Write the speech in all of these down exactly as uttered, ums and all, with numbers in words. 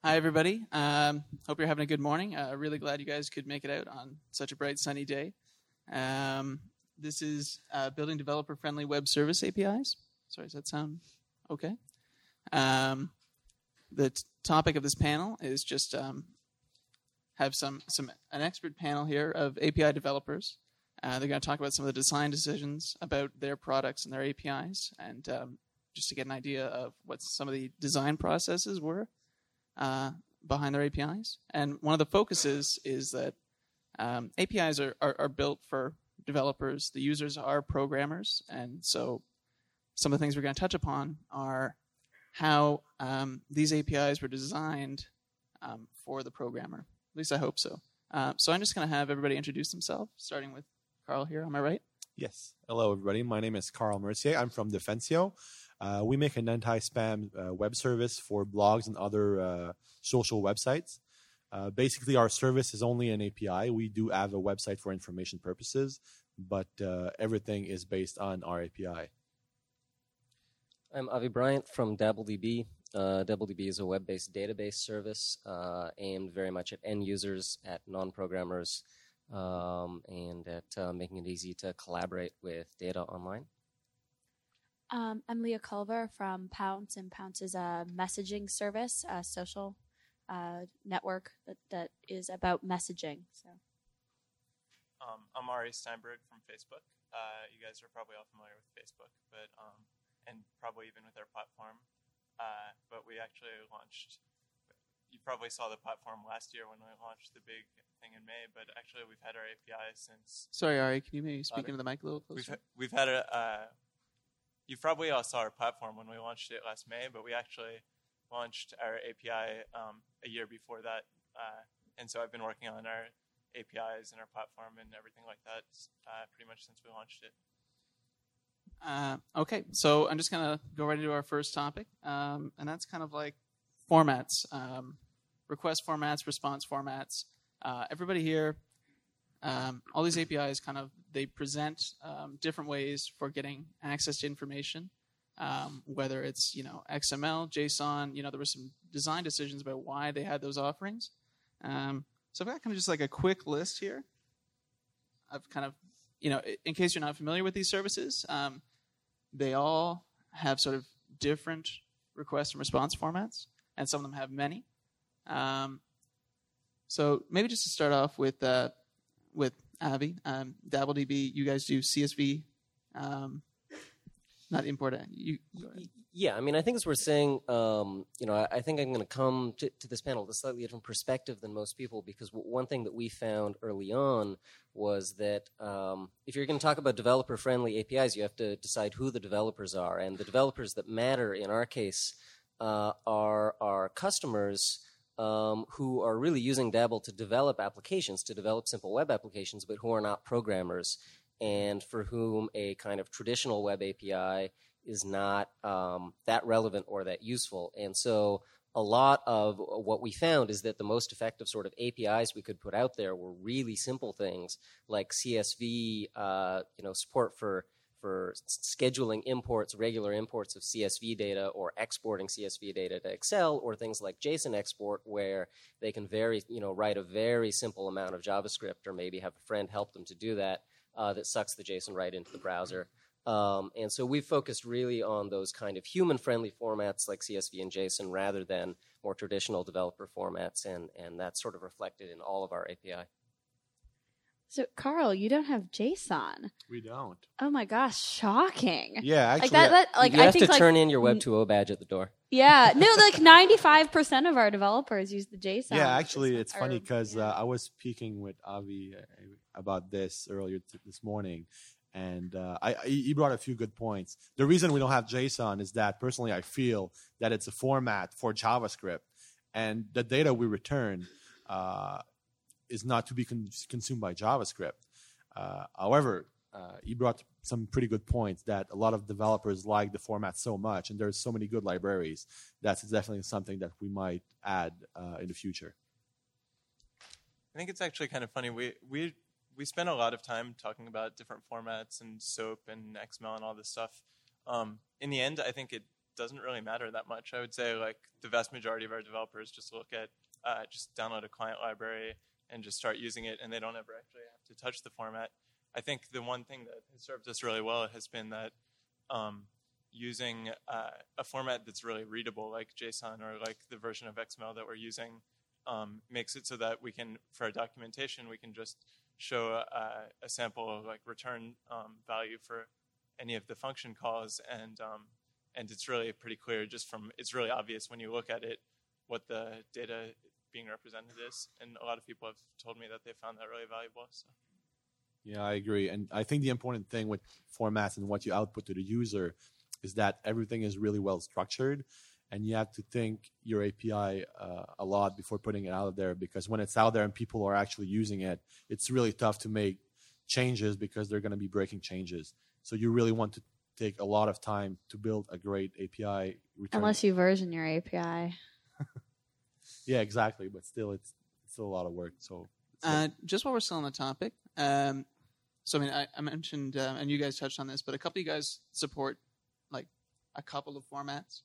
Hi, everybody. Um, hope you're having a good morning. Uh, really glad you guys could make it out on such a bright, sunny day. Um, this is uh, building developer-friendly web service A P Is. Sorry, does that sound okay? Um, the t- topic of this panel is just um, have some, some an expert panel here of A P I developers. Uh, they're going to talk about some of the design decisions about their products and their A P Is, and um, just to get an idea of what some of the design processes were uh, behind their A P Is. And one of the focuses is that um, A P Is are, are, are built for developers. The users are programmers, and so some of the things we're going to touch upon are how um, these A P Is were designed um, for the programmer. At least I hope so. Uh, so I'm just going to have everybody introduce themselves, starting with Carl here. Am I right? Yes. Hello, everybody. My name is Carl Mercier. I'm from Defensio. Uh, we make an anti-spam uh, web service for blogs and other uh, social websites. Uh, basically, our service is only an A P I. We do have a website for information purposes, but uh, everything is based on our A P I. I'm Avi Bryant from DabbleDB. Uh, DabbleDB is a web-based database service uh, aimed very much at end users, at non-programmers, um, and at uh, making it easy to collaborate with data online. Um, I'm Leah Culver from Pounce, and Pounce is a messaging service, a social uh, network that, that is about messaging. So, um, I'm Ari Steinberg from Facebook. Uh, you guys are probably all familiar with Facebook, but um, and probably even with our platform. Uh, but we actually launched. You probably saw the platform last year when we launched the big thing in May. But actually, we've had our A P I since. Sorry, Ari. Can you maybe speak into the mic a little closer? We've we've had a. Uh, You probably all saw our platform when we launched it last May, but we actually launched our A P I um, a year before that. Uh, and so I've been working on our A P Is and our platform and everything like that uh, pretty much since we launched it. Uh, okay, so I'm just going to go right into our first topic, um, and that's kind of like formats, um, request formats, response formats. Uh, everybody here, um, all these A P Is kind of, they present um, different ways for getting access to information, um, whether it's, you know, X M L, JSON. You know, there were some design decisions about why they had those offerings. Um, so I've got kind of just like a quick list here of kind of, you know, in case you're not familiar with these services, um, they all have sort of different request and response formats, and some of them have many. Um, so maybe just to start off with uh, with Avi, um, DabbleDB, you guys do C S V, um, not import. You, yeah, I mean, I think as we're saying, um, you know, I, I think I'm going to come to, to this panel with a slightly different perspective than most people, because w- one thing that we found early on was that um, if you're going to talk about developer-friendly A P Is, you have to decide who the developers are, and the developers that matter in our case uh, are our customers. Um, who are really using Dabble to develop applications, to develop simple web applications, but who are not programmers, and for whom a kind of traditional web A P I is not um, that relevant or that useful. And so a lot of what we found is that the most effective sort of A P Is we could put out there were really simple things like C S V, uh, you know, support for for scheduling imports, regular imports of C S V data, or exporting C S V data to Excel, or things like JSON export, where they can very, you know, write a very simple amount of JavaScript, or maybe have a friend help them to do that, uh, that sucks the JSON right into the browser. Um, and so we've focused really on those kind of human-friendly formats like C S V and JSON rather than more traditional developer formats, and, and that's sort of reflected in all of our A P I. so Carl, you don't have JSON. We don't. Oh my gosh, shocking! Yeah, actually, like that. that like you I have think to like, turn in your Web two point oh badge at the door. Yeah, no, like ninety-five percent of our developers use the JSON. yeah, actually, it's or, funny because yeah. uh, I was speaking with Avi uh, about this earlier t- this morning, and uh, I, I, he brought a few good points. The reason we don't have JSON is that, personally, I feel that it's a format for JavaScript, and the data we return uh, is not to be con- consumed by JavaScript. Uh, however, uh, he brought some pretty good points that a lot of developers like the format so much, and there's so many good libraries. That's definitely something that we might add uh, in the future. I think it's actually kind of funny. We we we spent a lot of time talking about different formats and SOAP and X M L and all this stuff. Um, in the end, I think it doesn't really matter that much. I would say like the vast majority of our developers just look at, uh, just download a client library and just start using it, and they don't ever actually have to touch the format. I think the one thing that has served us really well has been that um, using uh, a format that's really readable, like JSON or like the version of X M L that we're using, um, makes it so that we can, for our documentation, we can just show a, a sample of like return um, value for any of the function calls, and um, and it's really pretty clear just from, it's really obvious when you look at it what the data being represented is, and a lot of people have told me that they found that really valuable. So. Yeah, I agree. And I think the important thing with formats and what you output to the user is that everything is really well structured, and you have to think your A P I uh, a lot before putting it out there, because when it's out there and people are actually using it, it's really tough to make changes because they're going to be breaking changes. So you really want to take a lot of time to build a great A P I. Return. Unless you version your A P I. Yeah, exactly. But still, it's, it's still a lot of work. So, uh, just while we're still on the topic, um, so I mean, I, I mentioned, uh, and you guys touched on this, but a couple of you guys support like a couple of formats.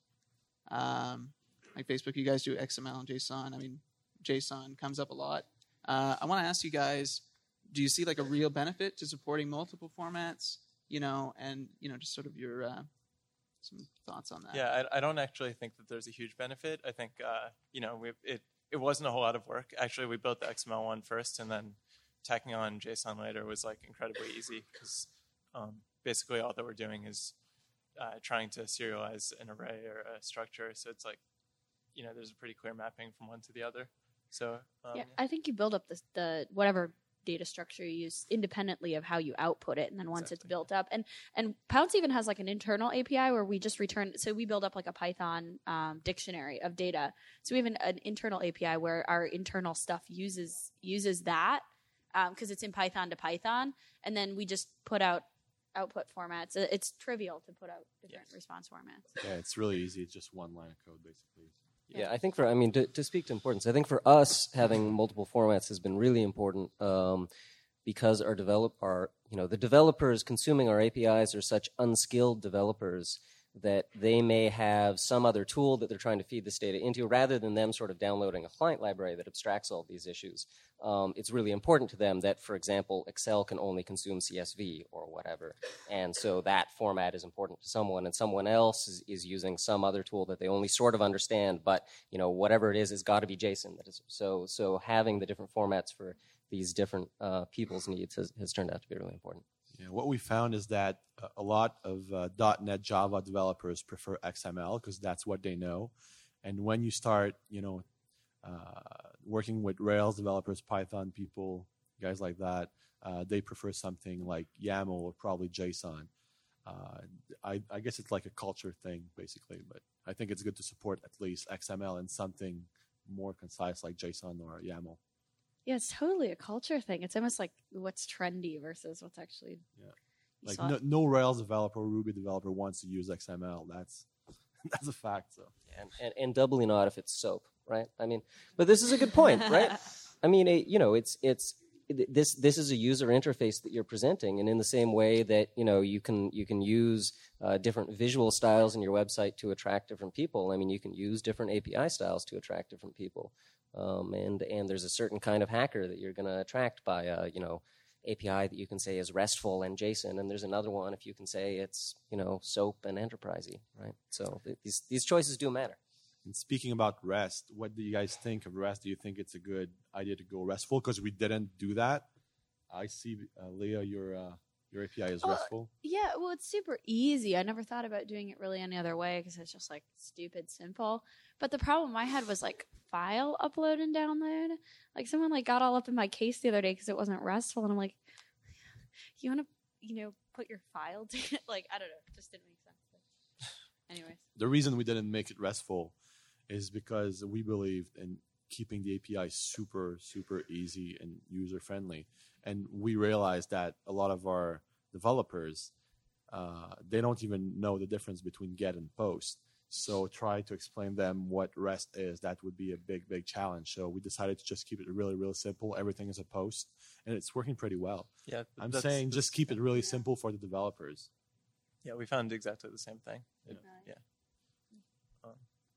Um, like Facebook, you guys do X M L and JSON. I mean, JSON comes up a lot. Uh, I want to ask you guys, do you see like a real benefit to supporting multiple formats? You know, and you know, just sort of your uh, some thoughts on that. Yeah, I, I don't actually think that there's a huge benefit. I think uh, you know, we it it wasn't a whole lot of work. Actually, we built the X M L one first, and then tacking on JSON later was like incredibly easy, because um, basically all that we're doing is uh, trying to serialize an array or a structure. So it's like, you know, there's a pretty clear mapping from one to the other. So um, yeah, I think you build up the the whatever data structure you use independently of how you output it, and then once Exactly. it's built up, and and Pounce even has like an internal A P I where we just return. So we build up like a Python um, dictionary of data. So we have an, an internal A P I where our internal stuff uses uses that because um, it's in Python to Python, and then we just put out output formats. It's trivial to put out different Yes. response formats. yeah, it's really easy. It's just one line of code, basically. Yeah, I think for, I mean, to, to speak to importance, I think for us, having multiple formats has been really important um, because our develop, our, you know, the developers consuming our A P Is are such unskilled developers that they may have some other tool that they're trying to feed this data into, rather than them sort of downloading a client library that abstracts all these issues. Um, it's really important to them that, for example, Excel can only consume C S V or whatever. And so that format is important to someone, and someone else is, is using some other tool that they only sort of understand, but, you know, whatever it is, it's got to be JSON. That is, so, so having the different formats for these different uh, people's needs has, has turned out to be really important. Yeah, what we found is that uh, a lot of uh, .NET Java developers prefer X M L because that's what they know. And when you start, you know, uh, working with Rails developers, Python people, guys like that, uh, they prefer something like YAML or probably JSON. Uh, I, I guess it's like a culture thing, basically. But I think it's good to support at least X M L and something more concise like JSON or YAML. Yeah, it's totally a culture thing. It's almost like what's trendy versus what's actually. Yeah. You Like saw no, it. no Rails developer or Ruby developer wants to use X M L. That's that's a fact. So And, and, and doubly not if it's SOAP, right? I mean, but this is a good point, right? I mean, it, you know, it's it's this this is a user interface that you're presenting, and in the same way that, you know, you can you can use uh, different visual styles in your website to attract different people. I mean, you can use different A P I styles to attract different people, um, and and there's a certain kind of hacker that you're going to attract by a, you know, A P I that you can say is RESTful and JSON, and there's another one if you can say it's, you know, SOAP and enterprisey, right? So th- these these choices do matter. And speaking about REST, what do you guys think of REST? Do you think it's a good idea to go RESTful? Because we didn't do that. I see, uh, Leah, your uh, your A P I is Oh, RESTful. Yeah, well, it's super easy. I never thought about doing it really any other way because it's just like stupid simple. But the problem I had was like file upload and download. Like someone like got all up in my case the other day because it wasn't RESTful, and I'm like, you want to, you know, put your file to it? Like, I don't know, it just didn't make sense. But anyways, The reason we didn't make it RESTful is because we believed in keeping the A P I super, super easy and user-friendly. And we realized that a lot of our developers, uh, they don't even know the difference between get and post. So try to explain them what REST is. That would be a big, big challenge. So we decided to just keep it really, really simple. Everything is a post, and it's working pretty well. Yeah, I'm that's- saying that's- just keep it really simple for the developers. Yeah, we found exactly the same thing. It- Right. yeah.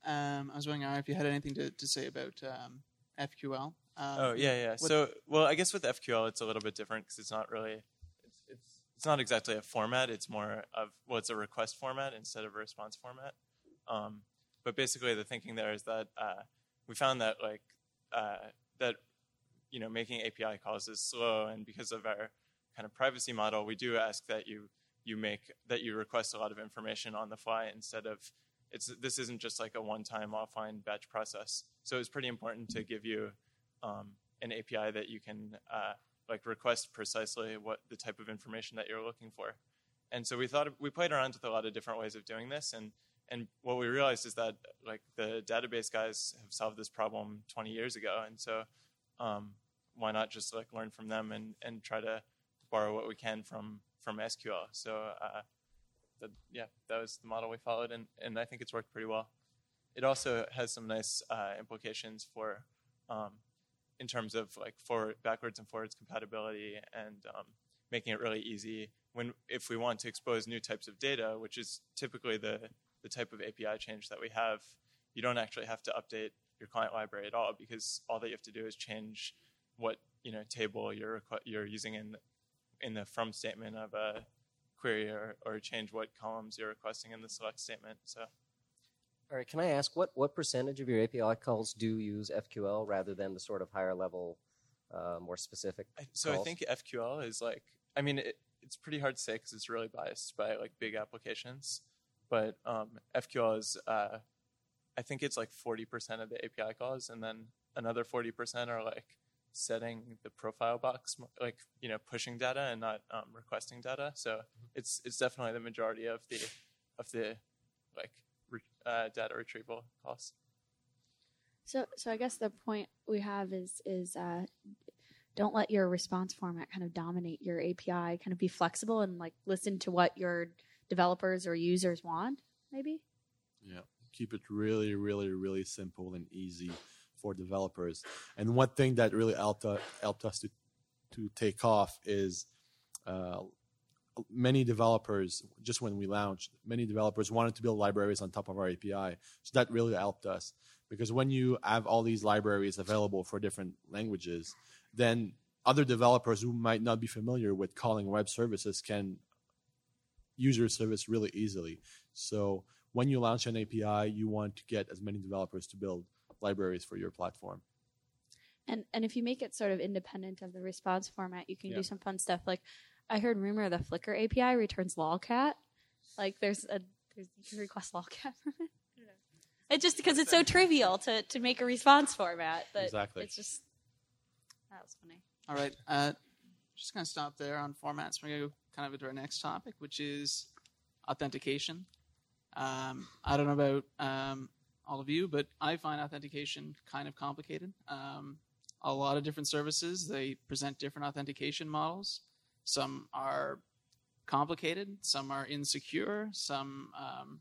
um, I was wondering uh, if you had anything to, to say about um, F Q L. Um, Oh yeah, yeah. what- So, well, I guess with F Q L, it's a little bit different because it's not really, it's, it's it's not exactly a format. It's more of well, it's a request format instead of a response format. Um, but basically, the thinking there is that uh, we found that like uh, that you know making A P I calls is slow, and because of our kind of privacy model, we do ask that you you make that you request a lot of information on the fly instead of it's this isn't just like a one-time offline batch process. So it's pretty important to give you Um, an A P I that you can uh, like request precisely what the type of information that you're looking for. And so we thought we played around with a lot of different ways of doing this, and and what we realized is that like the database guys have solved this problem twenty years ago, and so um, why not just like learn from them and, and try to borrow what we can from from S Q L. So uh, the, yeah, that was the model we followed, and, and I think it's worked pretty well. It also has some nice uh, implications for um, in terms of like forward, backwards and forwards compatibility and um, making it really easy when if we want to expose new types of data, which is typically the, the type of A P I change that we have, you don't actually have to update your client library at all because all that you have to do is change what you know table you're you're using in in the from statement of a query or, or change what columns you're requesting in the select statement. So. All right, can I ask what, what percentage of your A P I calls do use F Q L rather than the sort of higher level, uh, more specific So calls? I think F Q L is like, I mean, it, it's pretty hard to say because it's really biased by like big applications. But um, F Q L is, uh, I think it's like forty percent of the A P I calls, and then another forty percent are like setting the profile box, like you know, pushing data and not um, requesting data. So it's it's definitely the majority of the of the like. Uh, data retrieval calls. So, so I guess the point we have is is uh, don't let your response format kind of dominate your A P I. Kind of be flexible and like listen to what your developers or users want. Maybe. Yeah, keep it really, really, really simple and easy for developers. And one thing that really helped uh, helped us to to take off is. Uh, Many developers, just when we launched, many developers wanted to build libraries on top of our A P I. So that really helped us because when you have all these libraries available for different languages, then other developers who might not be familiar with calling web services can use your service really easily. So when you launch an A P I, you want to get as many developers to build libraries for your platform. And and if you make it sort of independent of the response format, you can Yeah. do some fun stuff. Like I heard rumor the Flickr A P I returns lolcat. Like there's a there's you can request lolcat from it. I don't know. It's just because it's so trivial to, to make a response format, but Exactly. it's just that was funny. All right. Uh, just going to stop there on formats. We're going to go kind of into our next topic, which is authentication. Um, I don't know about um, all of you, but I find authentication kind of complicated. Um, a lot of different services, they present different authentication models. Some are complicated, some are insecure, some um,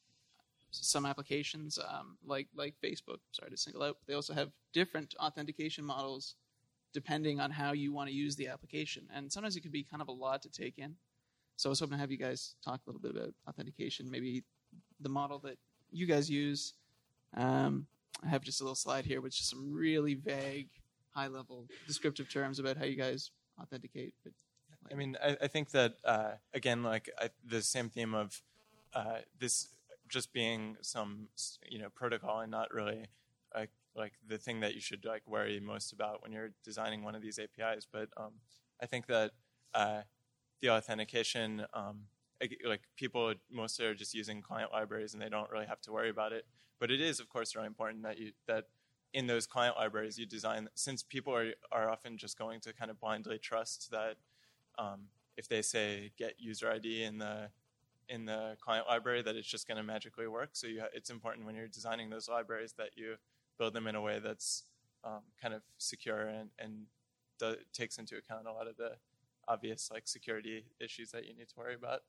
some applications um, like like Facebook, sorry to single out, they also have different authentication models depending on how you want to use the application. And sometimes it can be kind of a lot to take in. So I was hoping to have you guys talk a little bit about authentication, maybe the model that you guys use. Um, I have just a little slide here with just some really vague, high-level descriptive terms about how you guys authenticate. But I mean, I, I think that, uh, again, like I, the same theme of uh, this just being some, you know, protocol and not really like, like the thing that you should like worry most about when you're designing one of these A P Is. But um, I think that uh, the authentication, um, like people mostly are just using client libraries and they don't really have to worry about it. But it is, of course, really important that you that in those client libraries you design, since people are are often just going to kind of blindly trust that um, if they say get user I D in the in the client library that it's just going to magically work. So you ha- it's important when you're designing those libraries that you build them in a way that's um, kind of secure and, and do, takes into account a lot of the obvious like security issues that you need to worry about.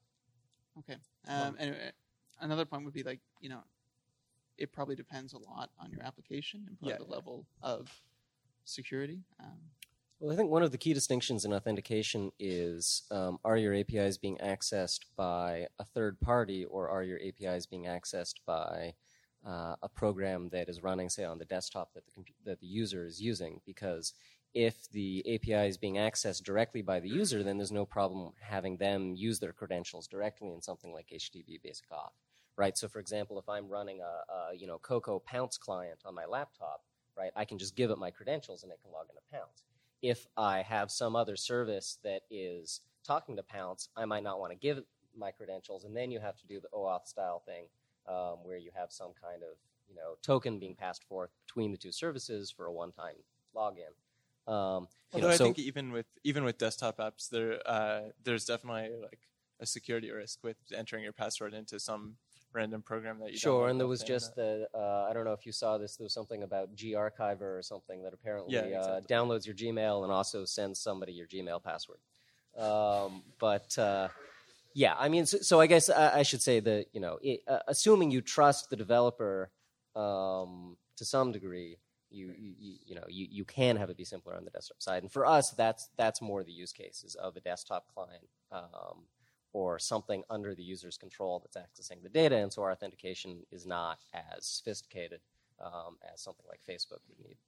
Okay. Um, anyway, another point would be like, you know, it probably depends a lot on your application and probably Yeah, the yeah. level of security. Um, Well, I think one of the key distinctions in authentication is um, are your A P Is being accessed by a third party or are your A P Is being accessed by uh, a program that is running, say, on the desktop that the compu- that the user is using, because if the A P I is being accessed directly by the user, then there's no problem having them use their credentials directly in something like H T T P Basic Auth, right? So, for example, if I'm running a, a you know Coco Pounce client on my laptop, right, I can just give it my credentials and it can log into Pounce. If I have some other service that is talking to Pounce, I might not want to give it my credentials, and then you have to do the OAuth style thing, um, where you have some kind of you know token being passed forth between the two services for a one-time login. Um, Although know, I so, think even with even with desktop apps, there uh, there's definitely like a security risk with entering your password into some random program that you sure. don't And there was in just the uh, I don't know if you saw this. There was something about Garchiver or something that apparently Yeah, exactly. uh, downloads your Gmail and also sends somebody your Gmail password. Um, but uh, yeah, I mean, so, so I guess I, I should say that you know, it, uh, assuming you trust the developer um, to some degree. You, you you know you, you can have it be simpler on the desktop side, and for us that's that's more the use cases of a desktop client um, or something under the user's control that's accessing the data, and so our authentication is not as sophisticated um, as something like Facebook would need.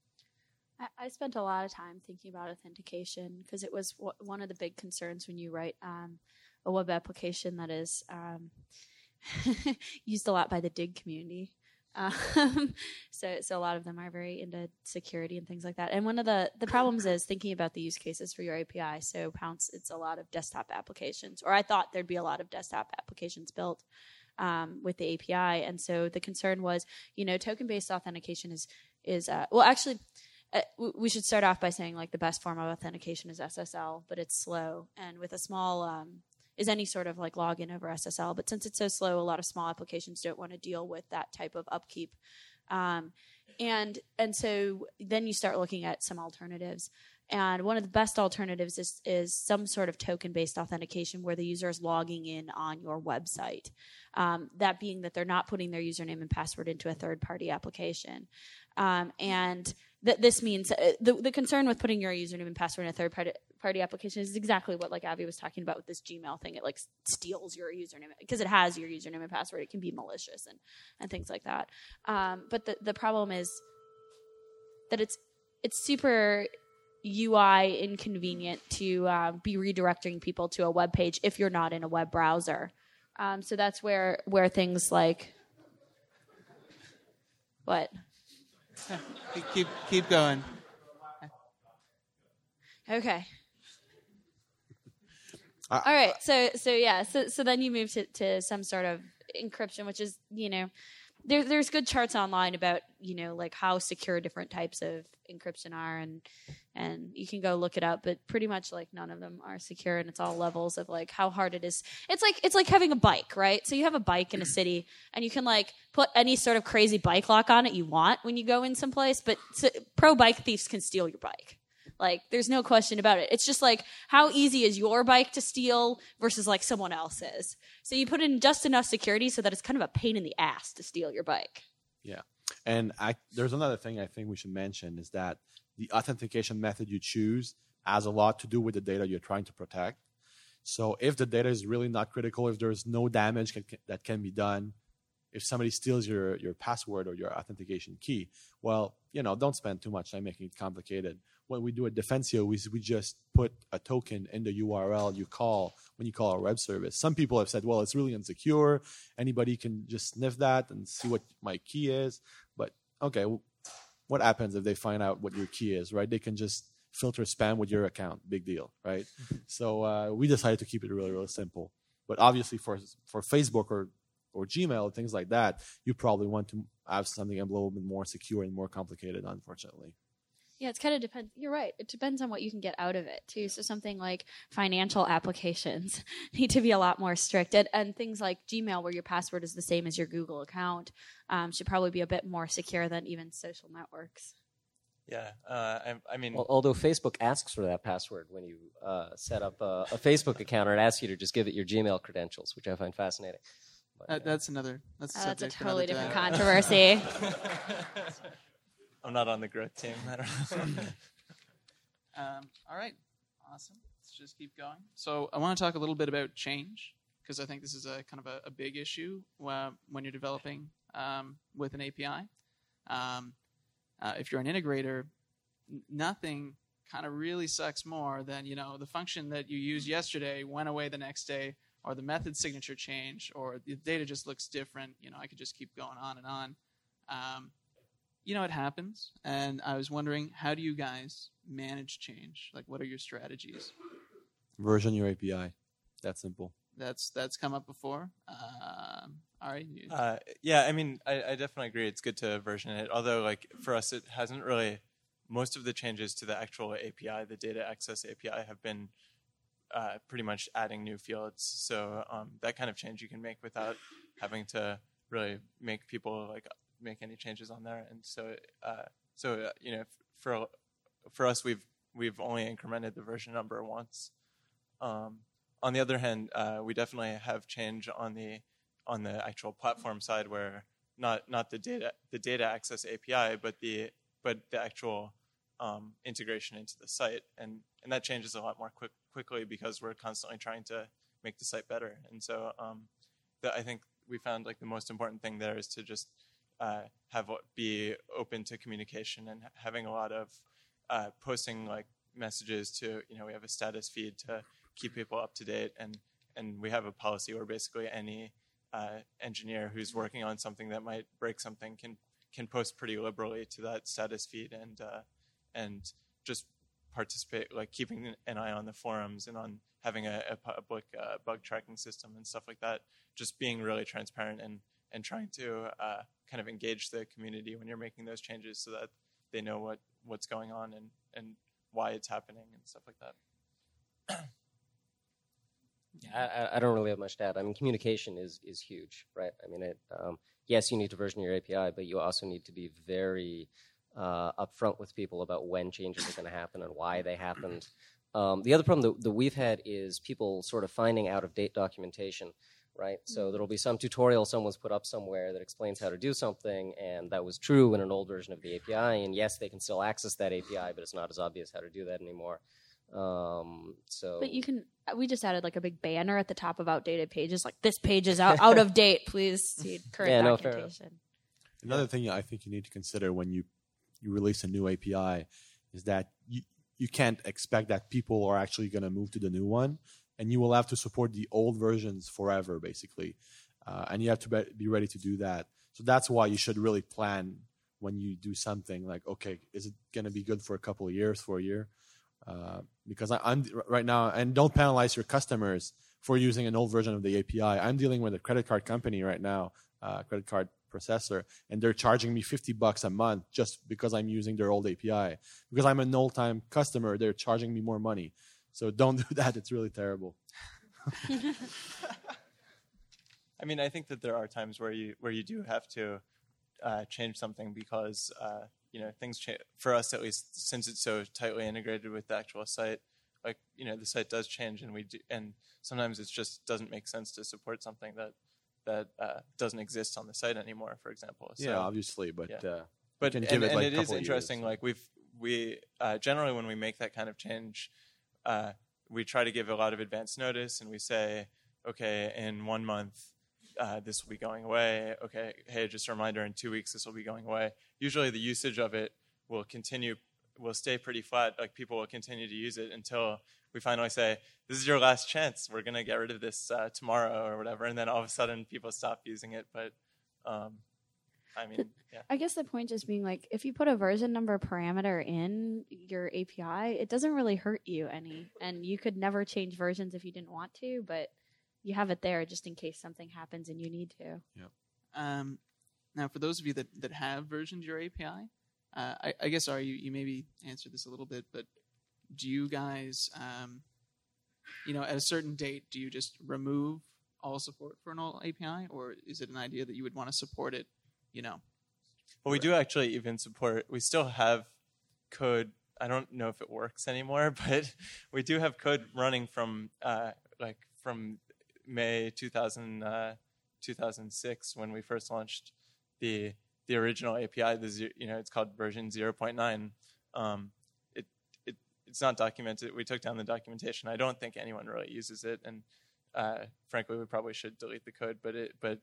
I, I spent a lot of time thinking about authentication because it was w- one of the big concerns when you write um, a web application that is um, used a lot by the Dig community. Um, so, so a lot of them are very into security and things like that. And one of the, the problems is thinking about the use cases for your A P I. So Pounce, it's a lot of desktop applications, or I thought there'd be a lot of desktop applications built um, with the A P I. And so the concern was, you know, token-based authentication is, is uh, well, actually, uh, w- we should start off by saying like the best form of authentication is S S L, but it's slow. And with a small, um, is any sort of like login over S S L. But since it's so slow, a lot of small applications don't want to deal with that type of upkeep. Um, and and so then you start looking at some alternatives. And one of the best alternatives is, is some sort of token-based authentication where the user is logging in on your website. Um, that being that they're not putting their username and password into a third-party application. Um, and th- this means uh, the, the concern with putting your username and password in a third-party party application is exactly what like Avi was talking about with this Gmail thing. It like steals your username because it has your username and password. It can be malicious and, and things like that. Um, but the, the problem is that it's it's super U I inconvenient to uh, be redirecting people to a web page if you're not in a web browser. Um, so that's where where things like what? keep keep going. Okay. All right. So so yeah. So so then you move to, to some sort of encryption, which is, you know, there there's good charts online about, you know, like how secure different types of encryption are, and and you can go look it up, but pretty much like none of them are secure, and it's all levels of like how hard it is. It's like it's like having a bike, right? So you have a bike in a city and you can like put any sort of crazy bike lock on it you want when you go in someplace, but so, pro bike thieves can steal your bike. Like, there's no question about it. It's just like, how easy is your bike to steal versus like someone else's? So you put in just enough security so that it's kind of a pain in the ass to steal your bike. Yeah. And I, there's another thing I think we should mention is that the authentication method you choose has a lot to do with the data you're trying to protect. So if the data is really not critical, if there's no damage can, that can be done, if somebody steals your, your password or your authentication key, well, you know, don't spend too much time making it complicated. What we do at Defensio is we just put a token in the U R L you call when you call our web service. Some people have said, well, it's really insecure. Anybody can just sniff that and see what my key is. But, okay, what happens if they find out what your key is, right? They can just filter spam with your account. Big deal, right? So uh, we decided to keep it really, really simple. But obviously for for Facebook or or Gmail, things like that, you probably want to have something a little bit more secure and more complicated, unfortunately. Yeah, it's kind of depends. You're right. It depends on what you can get out of it too. So something like financial applications need to be a lot more strict, and, and things like Gmail, where your password is the same as your Google account, um, should probably be a bit more secure than even social networks. Yeah, uh, I, I mean, Well, although Facebook asks for that password when you uh, set up a, a Facebook account, or it asks you to just give it your Gmail credentials, which I find fascinating. But, Uh, uh, that's another. That's a, Uh, that's a subject for totally another different day. controversy. I'm not on the growth team. I don't know. Um, all right, awesome. Let's just keep going. So I want to talk a little bit about change, because I think this is a kind of a, a big issue uh, when you're developing um, with an A P I. Um, uh, if you're an integrator, n- nothing kind of really sucks more than, you know, the function that you used yesterday went away the next day, or the method signature changed, or the data just looks different. You know, I could just keep going on and on. Um, you know, it happens. And I was wondering, how do you guys manage change? Like, what are your strategies? Version your A P I. That simple. That's that's come up before. Um, all right. You, Uh, yeah, I mean, I, I definitely agree. It's good to version it. Although, like for us, it hasn't really. Most of the changes to the actual A P I, the data access A P I, have been uh, pretty much adding new fields. So um, that kind of change you can make without having to really make people like make any changes on there. And so, uh, so uh, you know, for for us, we've we've only incremented the version number once. Um, on the other hand, uh, we definitely have change on the on the actual platform side, where not not the data the data access A P I, but the but the actual um, integration into the site, and and that changes a lot more quick, quickly because we're constantly trying to make the site better. And so, um, the, I think we found like the most important thing there is to just uh, have be open to communication and having a lot of uh, posting like messages to, you know, we have a status feed to keep people up to date, and and we have a policy where basically any uh, engineer who's working on something that might break something can can post pretty liberally to that status feed, and uh, and just participate, like keeping an eye on the forums and on having a, a public uh, bug tracking system and stuff like that. Just being really transparent and and trying to uh, kind of engage the community when you're making those changes, so that they know what what's going on and and why it's happening and stuff like that. Yeah, I, I don't really have much to add. I mean, communication is is huge, right? I mean, it, um, yes, you need to version your A P I, but you also need to be very uh, upfront with people about when changes are going to happen and why they happened. Um, the other problem that, that we've had is people sort of finding out-of-date documentation, right? So there'll be some tutorial someone's put up somewhere that explains how to do something, and that was true in an old version of the A P I, and yes, they can still access that A P I, but it's not as obvious how to do that anymore. Um, so, But you can. We just added like a big banner at the top of outdated pages, like this page is out, out of date. Please see current Yeah, no, fair documentation. Another thing I think you need to consider when you, you release a new A P I is that you, you can't expect that people are actually going to move to the new one, and you will have to support the old versions forever, basically. Uh, and you have to be, be ready to do that. So that's why you should really plan when you do something like, okay, is it going to be good for a couple of years, for a year? Uh, because I, I'm right now, and don't penalize your customers for using an old version of the A P I. I'm dealing with a credit card company right now, uh, credit card processor, and they're charging me fifty bucks a month just because I'm using their old A P I. Because I'm an old-time customer, they're charging me more money. So don't do that. It's really terrible. I mean, I think that there are times where you where you do have to uh, change something because uh, you know things change for us, at least, since it's so tightly integrated with the actual site. Like, you know, the site does change, and we do, and sometimes it just doesn't make sense to support something that that uh, doesn't exist on the site anymore, for example. So, yeah, obviously, but yeah. uh, but can and, give it and like it a is couple of interesting. years. Like we've we uh, generally when we make that kind of change, uh, we try to give a lot of advance notice, and we say, okay, in one month. Uh, this will be going away. Okay, hey, just a reminder, in two weeks this will be going away. Usually the usage of it will continue, will stay pretty flat. Like people will continue to use it until we finally say, this is your last chance. We're going to get rid of this uh, tomorrow or whatever. And then all of a sudden people stop using it. But um, I mean, yeah. I guess the point just being like, if you put a version number parameter in your A P I, it doesn't really hurt you any. And you could never change versions if you didn't want to, but you have it there just in case something happens and you need to. Yep. Um, now, for those of you that, that have versioned your A P I, uh, I, I guess, Ari, you, you maybe answered this a little bit, but do you guys, um, you know, at a certain date, do you just remove all support for an old A P I, or is it an idea that you would want to support it, you know? Well, we do actually even support, we still have code. I don't know if it works anymore, but we do have code running from uh, like from May two thousand, uh, two thousand six when we first launched the the original A P I. The you know it's called version zero point nine. Um, it it it's not documented. We took down the documentation. I don't think anyone really uses it, and uh, frankly, we probably should delete the code. But it but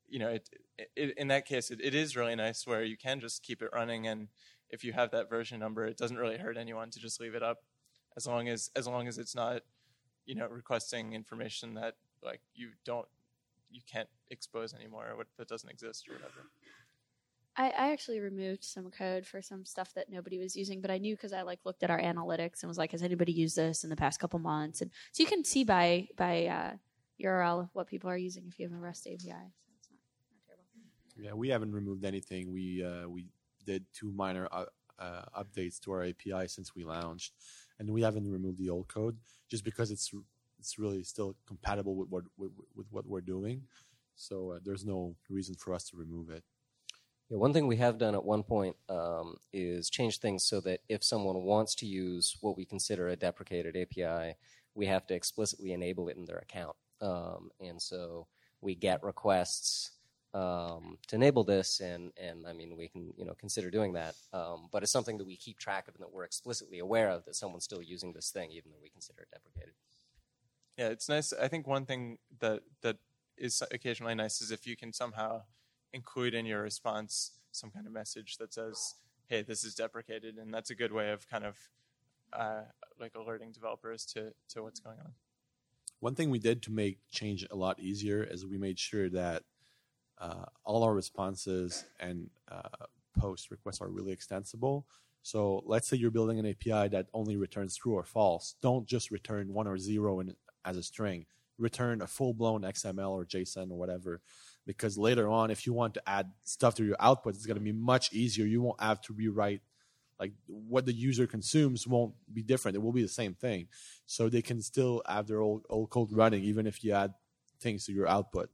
you know, it, it, in that case, it, it is really nice where you can just keep it running, and if you have that version number, it doesn't really hurt anyone to just leave it up, as long as as long as it's not, you know, requesting information that like you don't, you can't expose anymore, or what, that doesn't exist or whatever. I, I actually removed some code for some stuff that nobody was using, but I knew because I like looked at our analytics and was like, has anybody used this in the past couple months? And so you can see by by uh, U R L what people are using if you have a REST A P I. So it's not, not terrible. Yeah, we haven't removed anything. We uh, we did two minor uh, uh, updates to our A P I since we launched, and we haven't removed the old code just because it's it's really still compatible with what with, with what we're doing. So uh, there's no reason for us to remove it. Yeah, one thing we have done at one point um, is change things so that if someone wants to use what we consider a deprecated A P I, we have to explicitly enable it in their account. Um, and so we get requests um, to enable this, and, and I mean, we can you know consider doing that. Um, but it's something that we keep track of and that we're explicitly aware of, that someone's still using this thing, even though we consider it deprecated. Yeah, it's nice. I think one thing that that is occasionally nice is if you can somehow include in your response some kind of message that says, hey, this is deprecated, and that's a good way of kind of uh, like alerting developers to, to what's going on. One thing we did to make change a lot easier is we made sure that uh, all our responses and uh, post requests are really extensible. So let's say you're building an A P I that only returns true or false. Don't just return one or zero in, as a string. Return a full-blown X M L or JSON or whatever. Because later on, if you want to add stuff to your output, it's going to be much easier. You won't have to rewrite, like what the user consumes won't be different. It will be the same thing. So they can still have their old, old code running, even if you add things to your output.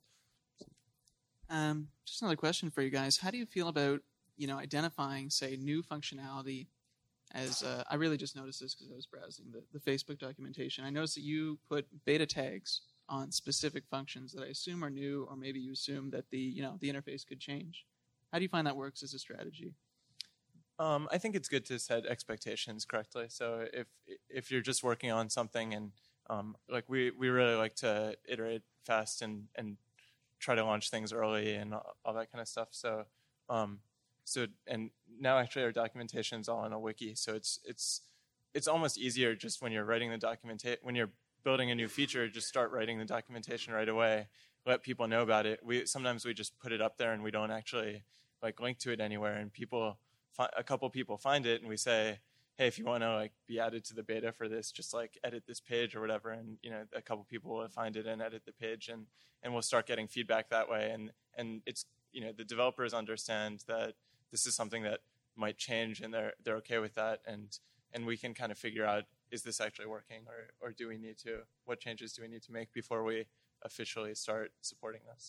Um, just another question for you guys. How do you feel about, you know, identifying, say, new functionality as, uh, I really just noticed this because I was browsing the, the Facebook documentation. I noticed that you put beta tags on specific functions that I assume are new, or maybe you assume that the you know the interface could change. How do you find that works as a strategy? Um, I think it's good to set expectations correctly. So if if you're just working on something, and um, like we, we really like to iterate fast and, and try to launch things early and all, all that kind of stuff. So um, so and now actually our documentation is all on a wiki. So it's it's it's almost easier just when you're writing the documentation, when you're building a new feature, just start writing the documentation right away. Let people know about it. We sometimes we just put it up there and we don't actually like link to it anywhere. And people, fi- a couple people find it, and we say, hey, if you want to like be added to the beta for this, just like edit this page or whatever. And you know, a couple people will find it and edit the page, and and we'll start getting feedback that way. And and it's you know the developers understand that this is something that might change, and they're they're okay with that. And and we can kind of figure out, is this actually working, or, or do we need to, what changes do we need to make before we officially start supporting this?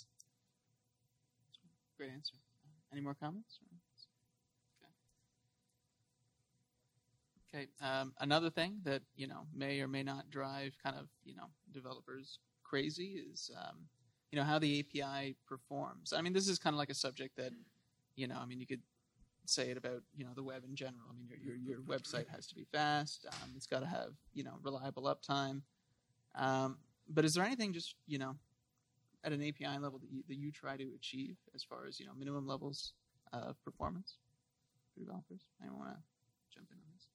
Great answer. Any more comments? Okay. Okay. Um, another thing that, you know, may or may not drive kind of, you know, developers crazy is, um, you know, how the A P I performs. I mean, this is kind of like a subject that, you know, I mean, you could say it about, you know, the web in general. I mean, your your, your website has to be fast. Um, it's got to have, you know, reliable uptime. Um, but is there anything just, you know, at an A P I level that you, that you try to achieve as far as, you know, minimum levels of performance for developers? Anyone want to jump in on this?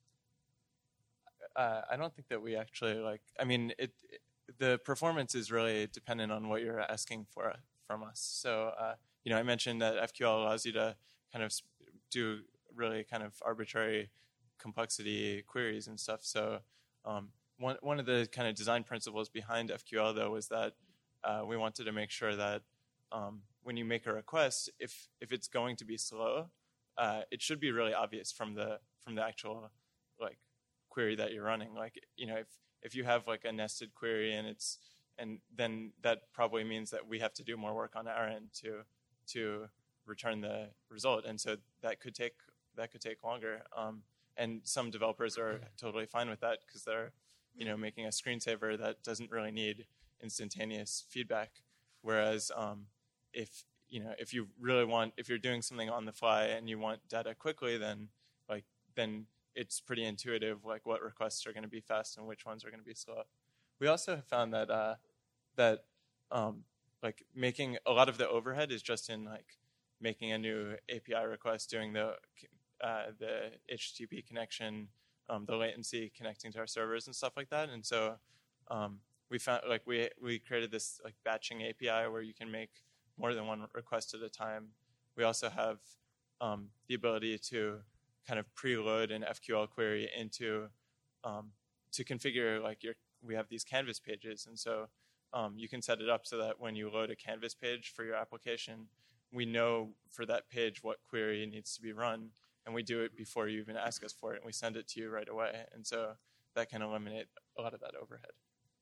Uh, I don't think that we actually like, I mean, it, it the performance is really dependent on what you're asking for from us. So, uh, you know, I mentioned that F Q L allows you to kind of do really kind of arbitrary complexity queries and stuff. So um, one one of the kind of design principles behind F Q L, though, was that uh, we wanted to make sure that um, when you make a request, if if it's going to be slow, uh, it should be really obvious from the from the actual like query that you're running. Like, you know, if if you have like a nested query and it's and then that probably means that we have to do more work on our end to to return the result, and so that could take that could take longer. Um, and some developers are totally fine with that because they're, you know, making a screensaver that doesn't really need instantaneous feedback. Whereas um, if you know if you really want if you're doing something on the fly and you want data quickly, then like then it's pretty intuitive like what requests are going to be fast and which ones are going to be slow. We also have found that uh, that um, like making a lot of the overhead is just in like making a new A P I request, doing the uh, the H T T P connection, um, the latency connecting to our servers and stuff like that. And so um, we found like we we created this like batching A P I where you can make more than one request at a time. We also have um, the ability to kind of preload an F Q L query into um, to configure like your. We have these Canvas pages, and so um, you can set it up so that when you load a Canvas page for your application, we know for that page what query needs to be run, and we do it before you even ask us for it, and we send it to you right away. And so that can eliminate a lot of that overhead.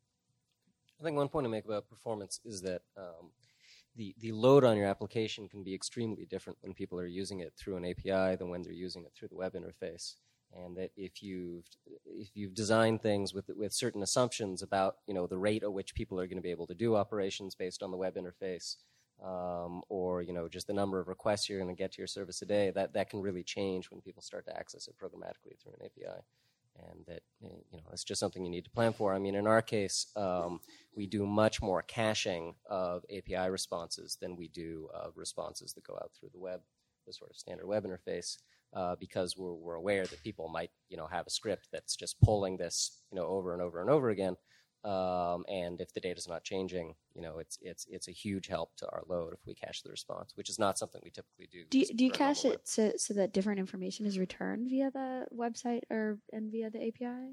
I think one point to make about performance is that um, the, the load on your application can be extremely different when people are using it through an A P I than when they're using it through the web interface. And that if you've if you've designed things with with certain assumptions about you know the rate at which people are going to be able to do operations based on the web interface, um, or you know just the number of requests you're going to get to your service a day, that that can really change when people start to access it programmatically through an A P I. And that you know it's just something you need to plan for. I mean, in our case, um, we do much more caching of A P I responses than we do of responses that go out through the web, the sort of standard web interface. Uh, because we're, we're aware that people might, you know, have a script that's just pulling this, you know, over and over and over again. Um, and if the data's not changing, you know, it's it's it's a huge help to our load if we cache the response, which is not something we typically do. Do you, do you cache it so, so that different information is returned via the website or and via the A P I?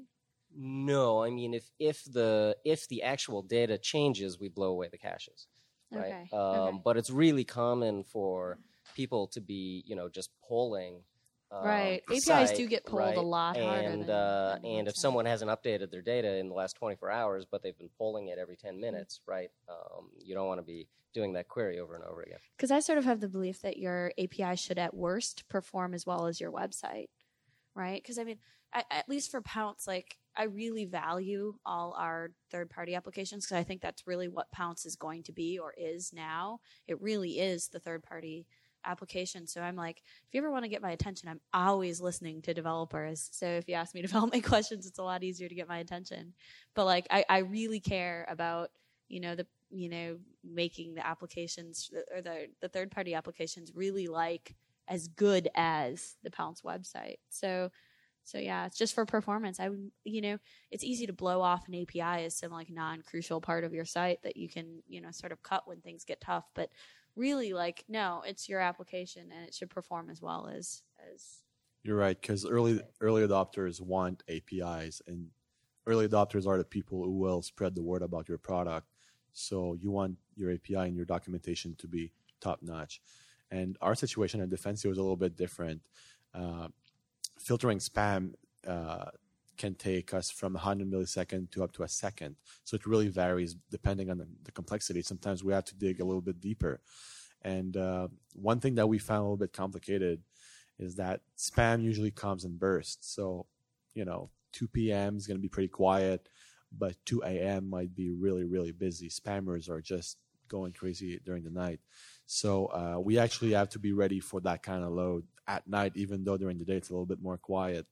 No, I mean if if the if the actual data changes, we blow away the caches, right? Okay. Um, okay. But it's really common for people to be, you know, just polling. Um, right. A P Is site, do get pulled right? a lot harder. And than, uh, than and if website. someone hasn't updated their data in the last twenty-four hours, but they've been polling it every ten minutes, right? Um, you don't want to be doing that query over and over again. Because I sort of have the belief that your A P I should at worst perform as well as your website, right? Because I mean, I, at least for Pounce, like I really value all our third-party applications because I think that's really what Pounce is going to be or is now. It really is the third-party application. So I'm like, if you ever want to get my attention, I'm always listening to developers. So if you ask me to develop my questions, it's a lot easier to get my attention. But like, I, I really care about, you know, the, you know, making the applications or the, the third party applications really like as good as the Pounce website. So, so yeah, it's just for performance. I would, you know, it's easy to blow off an A P I as some like non-crucial part of your site that you can, you know, sort of cut when things get tough. But really, like, no, it's your application, and it should perform as well as as. You're right, because early early adopters want A P Is, and early adopters are the people who will spread the word about your product. So you want your A P I and your documentation to be top notch. And our situation at Defensia was a little bit different. Uh, filtering spam uh, can take us from one hundred milliseconds to up to a second. So it really varies depending on the, the complexity. Sometimes we have to dig a little bit deeper. And uh, one thing that we found a little bit complicated is that spam usually comes in bursts. So, you know, two p.m. is going to be pretty quiet, but two a.m. might be really, really busy. Spammers are just going crazy during the night. So uh, we actually have to be ready for that kind of load at night, even though during the day it's a little bit more quiet.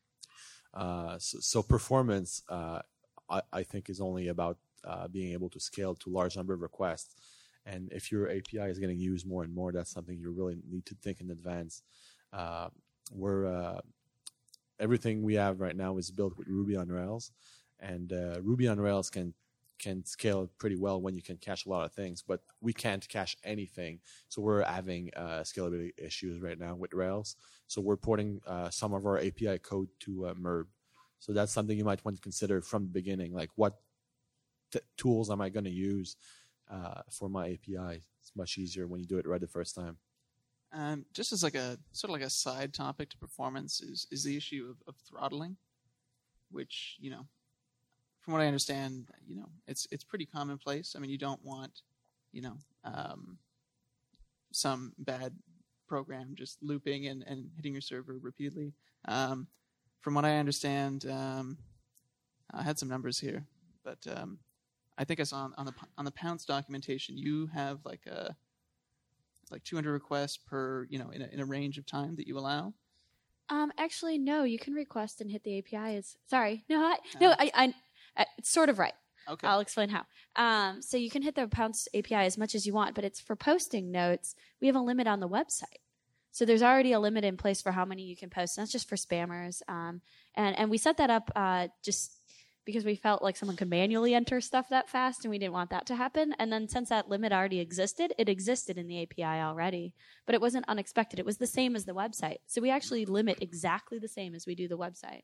Uh, so, so performance, uh, I, I think, is only about uh, being able to scale to large number of requests. And if your A P I is getting used more and more, that's something you really need to think in advance. Uh, we're uh, everything we have right now is built with Ruby on Rails, and uh, Ruby on Rails can can scale pretty well when you can cache a lot of things, but we can't cache anything. So we're having uh, scalability issues right now with Rails. So we're porting uh, some of our A P I code to uh, Merb. So that's something you might want to consider from the beginning, like what t- tools am I going to use uh, for my A P I? It's much easier when you do it right the first time. Um, just as like a sort of like a side topic to performance is is the issue of, of throttling, which, you know, from what I understand, you know, it's it's pretty commonplace. I mean, you don't want, you know, um, some bad program just looping and, and hitting your server repeatedly. Um, from what I understand, um, I had some numbers here, but um, I think I saw on, on the on the Pounce documentation, you have like a like two hundred requests per, you know, in a, in a range of time that you allow. Um, actually, no. You can request and hit the A P I. It's sorry, no, I, no, I, I, I, it's sort of right. Okay. I'll explain how. Um, so you can hit the Pounce A P I as much as you want, but it's for posting notes. We have a limit on the website. So there's already a limit in place for how many you can post. And that's just for spammers. Um, and, and we set that up uh, just because we felt like someone could manually enter stuff that fast, and we didn't want that to happen. And then since that limit already existed, it existed in the A P I already. But it wasn't unexpected. It was the same as the website. So we actually limit exactly the same as we do the website.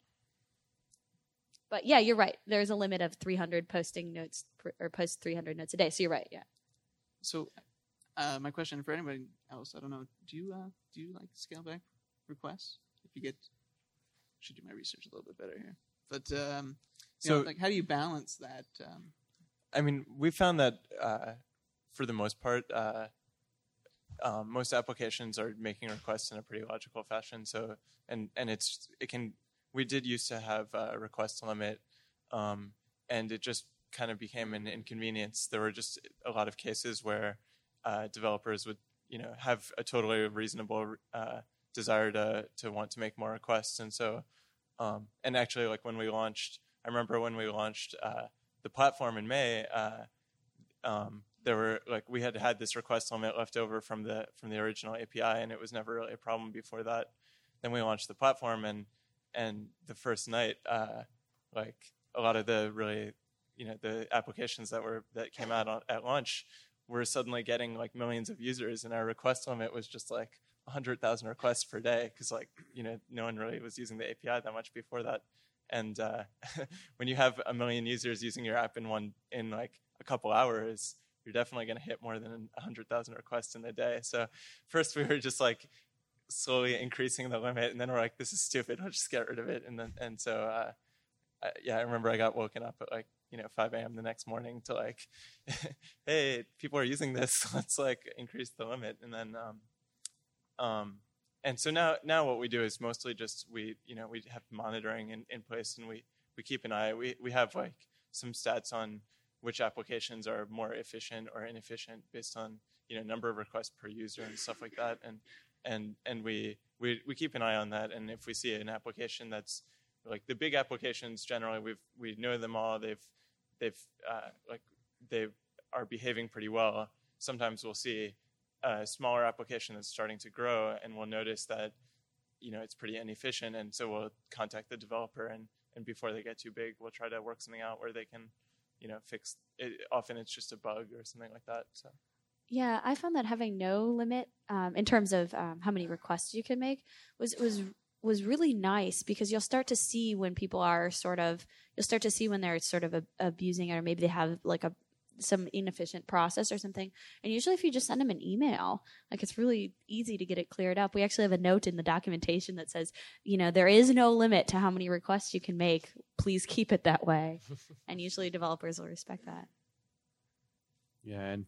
But yeah, you're right. There's a limit of three hundred posting notes per, or post three hundred notes a day. So you're right. Yeah. So, uh, my question for anybody else, I don't know, do you uh, do you like scale back requests? If you get, should do my research a little bit better here. But um, you So- know, like, how do you balance that? Um, I mean, we found that uh, for the most part, uh, um, most applications are making requests in a pretty logical fashion. So, and and it's it can. We did used to have a request limit, um, and it just kind of became an inconvenience. There were just a lot of cases where uh, developers would, you know, have a totally reasonable uh, desire to to want to make more requests, and so, um, and actually, like when we launched, I remember when we launched uh, the platform in May, uh, um, there were like we had had this request limit left over from the from the original A P I, and it was never really a problem before that. Then we launched the platform, and and the first night, uh, like a lot of the really, you know, the applications that were that came out on, at launch were suddenly getting like millions of users, and our request limit was just like one hundred thousand requests per day because, like, you know, no one really was using the A P I that much before that. And uh, when you have a million users using your app in one in like a couple hours, you're definitely going to hit more than one hundred thousand requests in a day. So first we were just like slowly increasing the limit, and then we're like, this is stupid, let's just get rid of it. And then and so uh, I, yeah, I remember I got woken up at like, you know, five a.m. the next morning to like, hey, people are using this, let's like increase the limit. And then um, um, and so now now what we do is mostly just we you know we have monitoring in, in place, and we we keep an eye. We we have like some stats on which applications are more efficient or inefficient based on, you know, number of requests per user and stuff like that. And and and we, we we keep an eye on that. And if we see an application that's like the big applications, generally we've we know them all. They've they've uh, like they are behaving pretty well. Sometimes we'll see a smaller application that's starting to grow, and we'll notice that, you know, it's pretty inefficient, and so we'll contact the developer, and and before they get too big, we'll try to work something out where they can, you know, fix it. Often it's just a bug or something like that. So. Yeah, I found that having no limit um, in terms of um, how many requests you can make was was was really nice, because you'll start to see when people are sort of you'll start to see when they're sort of a, abusing it, or maybe they have like a some inefficient process or something. And usually if you just send them an email, like, it's really easy to get it cleared up. We actually have a note in the documentation that says, you know, there is no limit to how many requests you can make. Please keep it that way. And usually developers will respect that. Yeah, and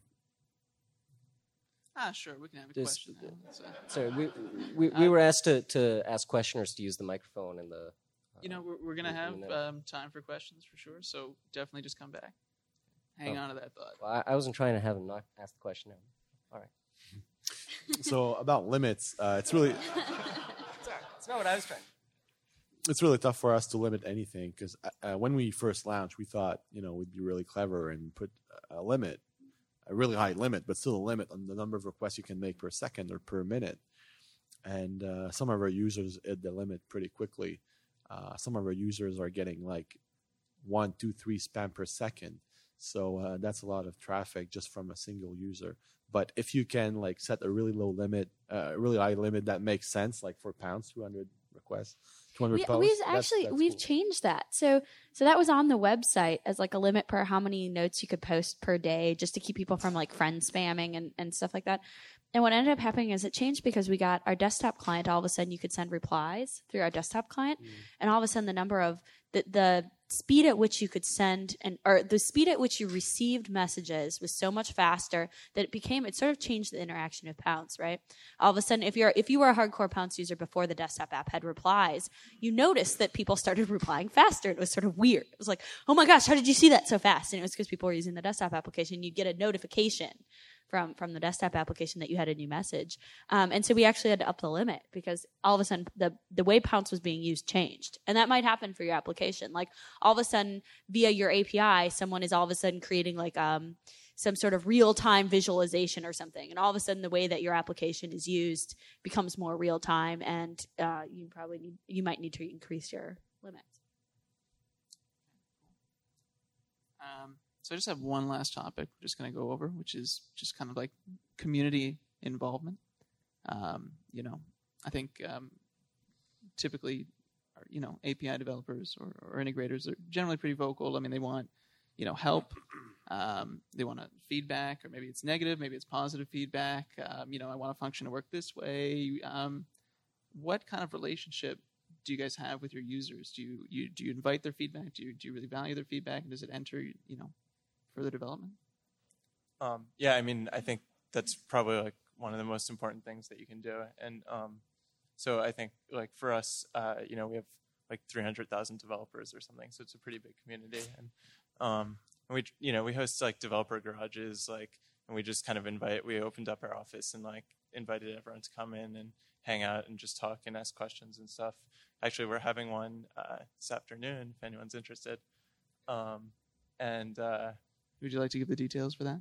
Ah, sure, we can have a Does- question now. So, Sorry, we we, we were asked to, to ask questioners to use the microphone and the. Uh, you know, we're, we're going to in- in have a minute. um, time for questions for sure, so definitely just come back. Hang Oh. on to that thought. Well, I, I wasn't trying to have him not ask the question. All right. so about limits, uh, it's really Sorry, it's not what I was trying. it's really tough for us to limit anything, because uh, when we first launched, we thought, you know, we'd be really clever and put a limit, a really high limit, but still a limit on the number of requests you can make per second or per minute. And uh, some of our users hit the limit pretty quickly. Uh, some of our users are getting like one, two, three spam per second. So uh, that's a lot of traffic just from a single user. But if you can like set a really low limit, uh, a really high limit that makes sense, like for Pounce, two hundred requests, two hundred We, posts. we've that's- actually that's we've cool. changed that. So so that was on the website as like a limit per how many notes you could post per day, just to keep people from like friend spamming and, and stuff like that. And what ended up happening is it changed because we got our desktop client. All of a sudden, you could send replies through our desktop client, Mm. and all of a sudden, the number of the the speed at which you could send and or the speed at which you received messages was so much faster that it became it sort of changed the interaction of Pounce, right? All of a sudden, if you're if you were a hardcore Pounce user before the desktop app had replies, you noticed that people started replying faster. It was sort of weird. It was like, oh my gosh, how did you see that so fast? And it was because people were using the desktop application. You'd get a notification from from the desktop application that you had a new message. Um, and so we actually had to up the limit because all of a sudden the, the way Pounce was being used changed. And that might happen for your application. Like all of a sudden via your A P I, someone is all of a sudden creating like um, some sort of real-time visualization or something. And all of a sudden the way that your application is used becomes more real-time, and uh, you probably need, you might need to increase your limits. Um, so I just have one last topic we're just going to go over, which is just kind of like community involvement. Um, you know, I think um, typically, you know, A P I developers or, or integrators are generally pretty vocal. I mean, they want, you know, help. Um, they want feedback, or maybe it's negative, maybe it's positive feedback. Um, you know, I want a function to work this way. Um, what kind of relationship do you guys have with your users? Do you, you do you invite their feedback? Do you do you really value their feedback? And does it enter, you know, further development? Um, yeah, I mean, I think that's probably like one of the most important things that you can do. And um, so I think like for us, uh, you know, we have like three hundred thousand developers or something, so it's a pretty big community. And um, and we, you know, we host like developer garages, like, and we just kind of invite. We opened up our office and like invited everyone to come in and hang out and just talk and ask questions and stuff. Actually, we're having one uh, this afternoon if anyone's interested. Um, and uh, would you like to give the details for that?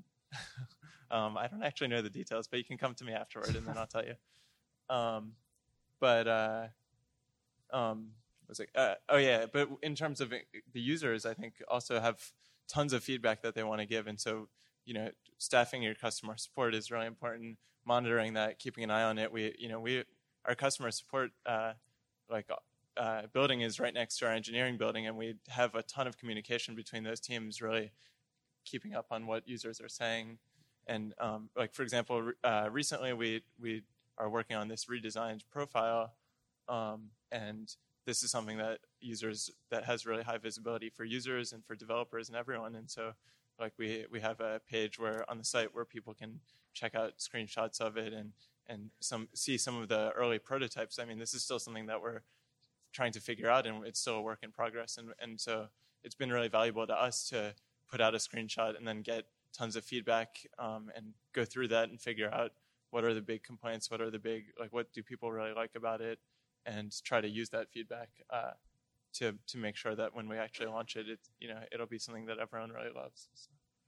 um, I don't actually know the details, but you can come to me afterward and then I'll tell you. Um, but uh, um, was it? Uh, oh yeah, but in terms of the users, I think also have tons of feedback that they want to give, and so you know, staffing your customer support is really important. Monitoring that, keeping an eye on it. We, you know, we our customer support uh, like uh, building is right next to our engineering building, and we have a ton of communication between those teams, really keeping up on what users are saying. And um, like for example, uh, recently we we are working on this redesigned profile, um, and this is something that users that has really high visibility for users and for developers and everyone. And so, like we we have a page where on the site where people can check out screenshots of it and and some see some of the early prototypes. I mean, this is still something that we're trying to figure out, and it's still a work in progress. And and so it's been really valuable to us to put out a screenshot and then get tons of feedback um, and go through that and figure out what are the big complaints, what are the big, like what do people really like about it, and try to use that feedback uh, to to make sure that when we actually launch it, it you know it'll be something that everyone really loves. So.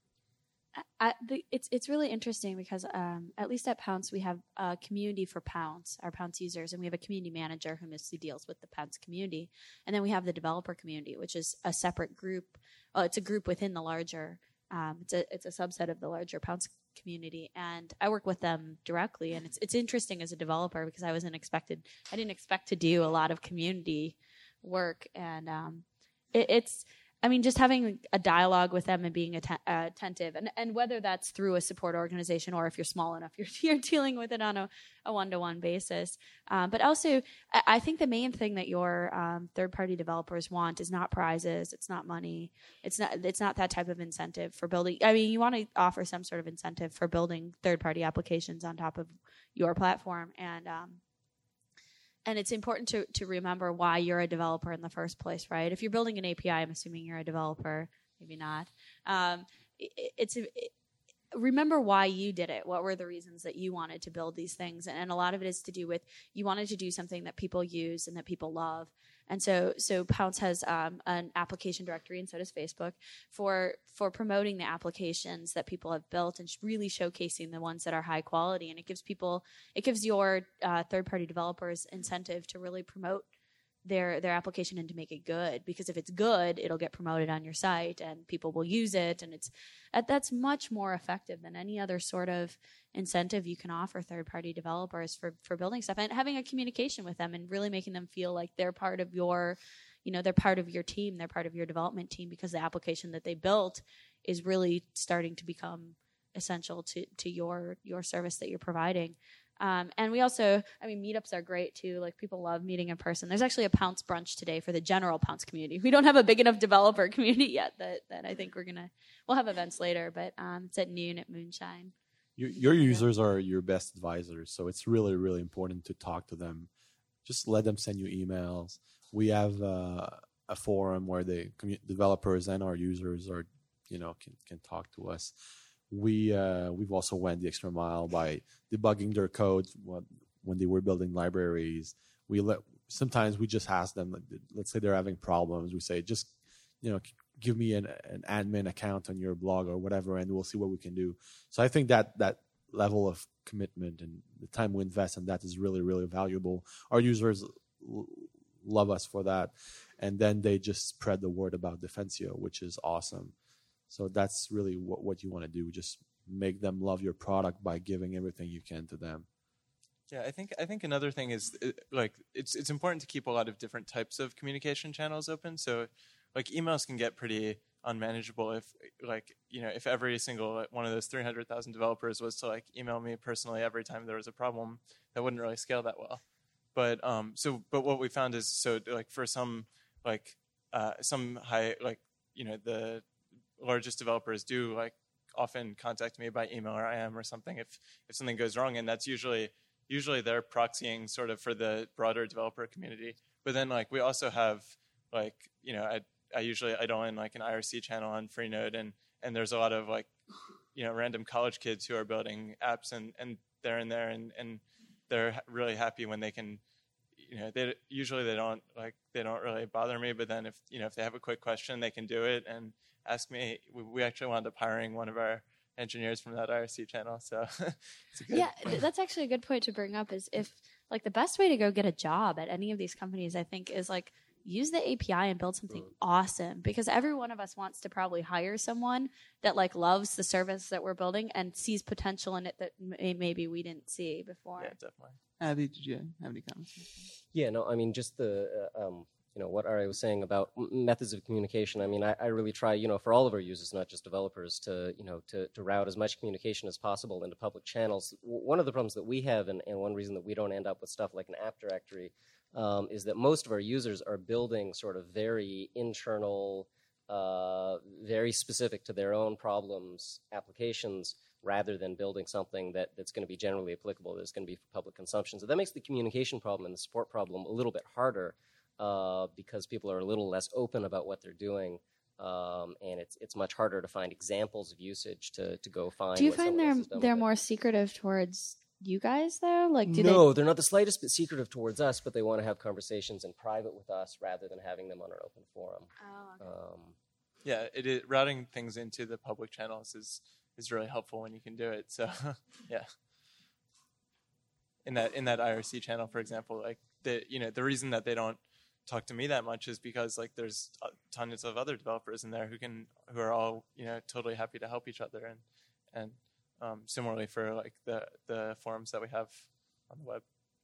I, the, it's it's really interesting because um, at least at Pounce we have a community for Pounce, our Pounce users, and we have a community manager who mostly deals with the Pounce community, and then we have the developer community, which is a separate group. Well, it's a group within the larger. Um, it's a it's a subset of the larger Pounce community, and I work with them directly. And it's it's interesting as a developer because I wasn't expected. I didn't expect to do a lot of community work, and um, it, it's. I mean, just having a dialogue with them and being atten- uh, attentive, and, and whether that's through a support organization or if you're small enough, you're, you're dealing with it on a, a one-to-one basis. Um, but also, I, I think the main thing that your um, third-party developers want is not prizes, it's not money, it's not it's not that type of incentive for building. I mean, you want to offer some sort of incentive for building third-party applications on top of your platform, and um, And it's important to, to remember why you're a developer in the first place, right? If you're building an A P I, I'm assuming you're a developer, maybe not. Um, it, it's it, remember why you did it. What were the reasons that you wanted to build these things? And, and a lot of it is to do with you wanted to do something that people use and that people love. And so, so Pounce has um, an application directory, and so does Facebook, for for promoting the applications that people have built and really showcasing the ones that are high quality. And it gives people, it gives your uh, third-party developers incentive to really promote their their application and to make it good. Because if it's good, it'll get promoted on your site and people will use it. And it's that's much more effective than any other sort of incentive you can offer third-party developers for, for building stuff, and having a communication with them and really making them feel like they're part of your, you know, they're part of your team, they're part of your development team, because the application that they built is really starting to become essential to, to your, your service that you're providing. Um, and we also, I mean, meetups are great too. Like, people love meeting in person. There's actually a Pounce brunch today for the general Pounce community. We don't have a big enough developer community yet that, that I think we're going to, we'll have events later, but um, it's at noon at Moonshine. Your, your users are your best advisors, so it's really, really important to talk to them. Just let them send you emails. We have uh, a forum where the commu- developers and our users are, you know, can can talk to us. we uh, we've also went the extra mile by debugging their code when they were building libraries. We let sometimes we just ask them. Let's say they're having problems. We say, just you know, give me an, an admin account on your blog or whatever, and we'll see what we can do. So I think that that level of commitment and the time we invest in that is really, really valuable. Our users l- love us for that. And then they just spread the word about Defensio, which is awesome. So that's really what, what you want to do. Just make them love your product by giving everything you can to them. Yeah, I think I think another thing is uh, like it's it's important to keep a lot of different types of communication channels open. So like emails can get pretty unmanageable if like you know if every single one of those three hundred thousand developers was to like email me personally every time there was a problem, that wouldn't really scale that well. But um so but what we found is so like for some like uh some high like you know the largest developers do like often contact me by email or I M or something if if something goes wrong, and that's usually usually they're proxying sort of for the broader developer community. But then like we also have like you know I I usually idle in like an I R C channel on Freenode, and and there's a lot of like you know random college kids who are building apps, and and they're in there and and they're really happy when they can you know they usually they don't like they don't really bother me, but then if you know if they have a quick question they can do it and ask me. We, we actually wound up hiring one of our engineers from that I R C channel, so it's a good yeah th- that's actually a good point to bring up. Is if like the best way to go get a job at any of these companies, I think, is like use the A P I and build something awesome, because every one of us wants to probably hire someone that like loves the service that we're building and sees potential in it that may- maybe we didn't see before. yeah definitely. Abby, did you have any comments? Yeah, no, I mean, just the, uh, um, you know, what Ari was saying about m- methods of communication. I mean, I, I really try, you know, for all of our users, not just developers, to, you know, to, to route as much communication as possible into public channels. W- one of the problems that we have, and, and one reason that we don't end up with stuff like an app directory, um, is that most of our users are building sort of very internal, uh, very specific to their own problems applications, rather than building something that, that's going to be generally applicable, that's going to be for public consumption. So that makes the communication problem and the support problem a little bit harder, uh, because people are a little less open about what they're doing, um, and it's it's much harder to find examples of usage to, to go find. Do you when find someone they're else has done they're with it. more secretive towards you guys though? Like, do No, they're not the slightest bit secretive towards us, but they want to have conversations in private with us rather than having them on an open forum. they? Oh, okay. Um, Yeah, it, it routing things into the public channels is is really helpful when you can do it. So yeah, in that in that I R C channel, for example, like the you know the reason that they don't talk to me that much is because like there's uh, tons of other developers in there who can who are all you know totally happy to help each other, and and um, similarly for like the the forums that we have on the web.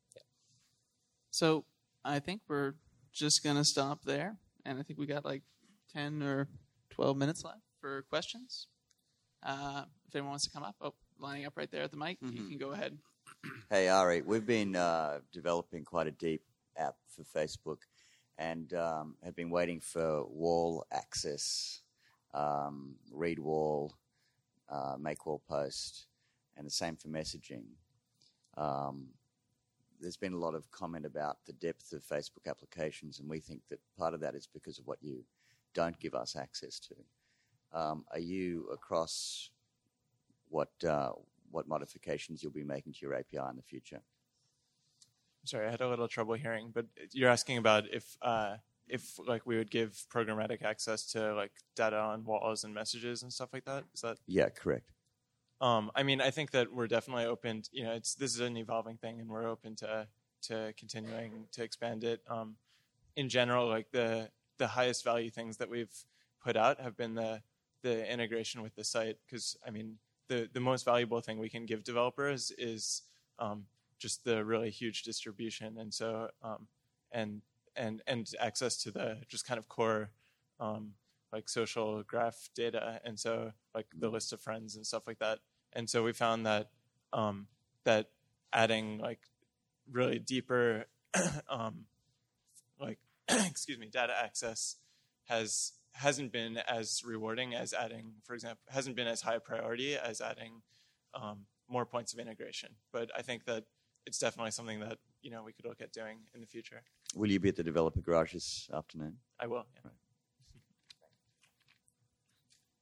So I think we're just going to stop there. And I think we got like ten or twelve minutes left for questions. Uh, if anyone wants to come up, oh, lining up right there at the mic, mm-hmm. You can go ahead. Hey, Ari, we've been uh, developing quite a deep app for Facebook and um, have been waiting for wall access, um, read wall, uh, make wall post, and the same for messaging. Um, there's been a lot of comment about the depth of Facebook applications, and we think that part of that is because of what you don't give us access to. Um, are you across what uh, what modifications you'll be making to your A P I in the future? Sorry, I had a little trouble hearing, but you're asking about if uh, if like we would give programmatic access to like data on walls and messages and stuff like that. Is that? Yeah, correct. Um, I mean, I think that we're definitely open. To, you know, it's this is an evolving thing, and we're open to to continuing to expand it. Um, in general, like the the highest value things that we've put out have been the the integration with the site, because I mean, the the most valuable thing we can give developers is um, just the really huge distribution, and so um, and and and access to the just kind of core um, like social graph data, and so like the list of friends and stuff like that. And so we found that um, that adding like really deeper um, like excuse me data access has hasn't been as rewarding as adding, for example, hasn't been as high a priority as adding um, more points of integration. But I think that it's definitely something that you know we could look at doing in the future. Will you be at the developer garage this afternoon? I will. Yeah. Right.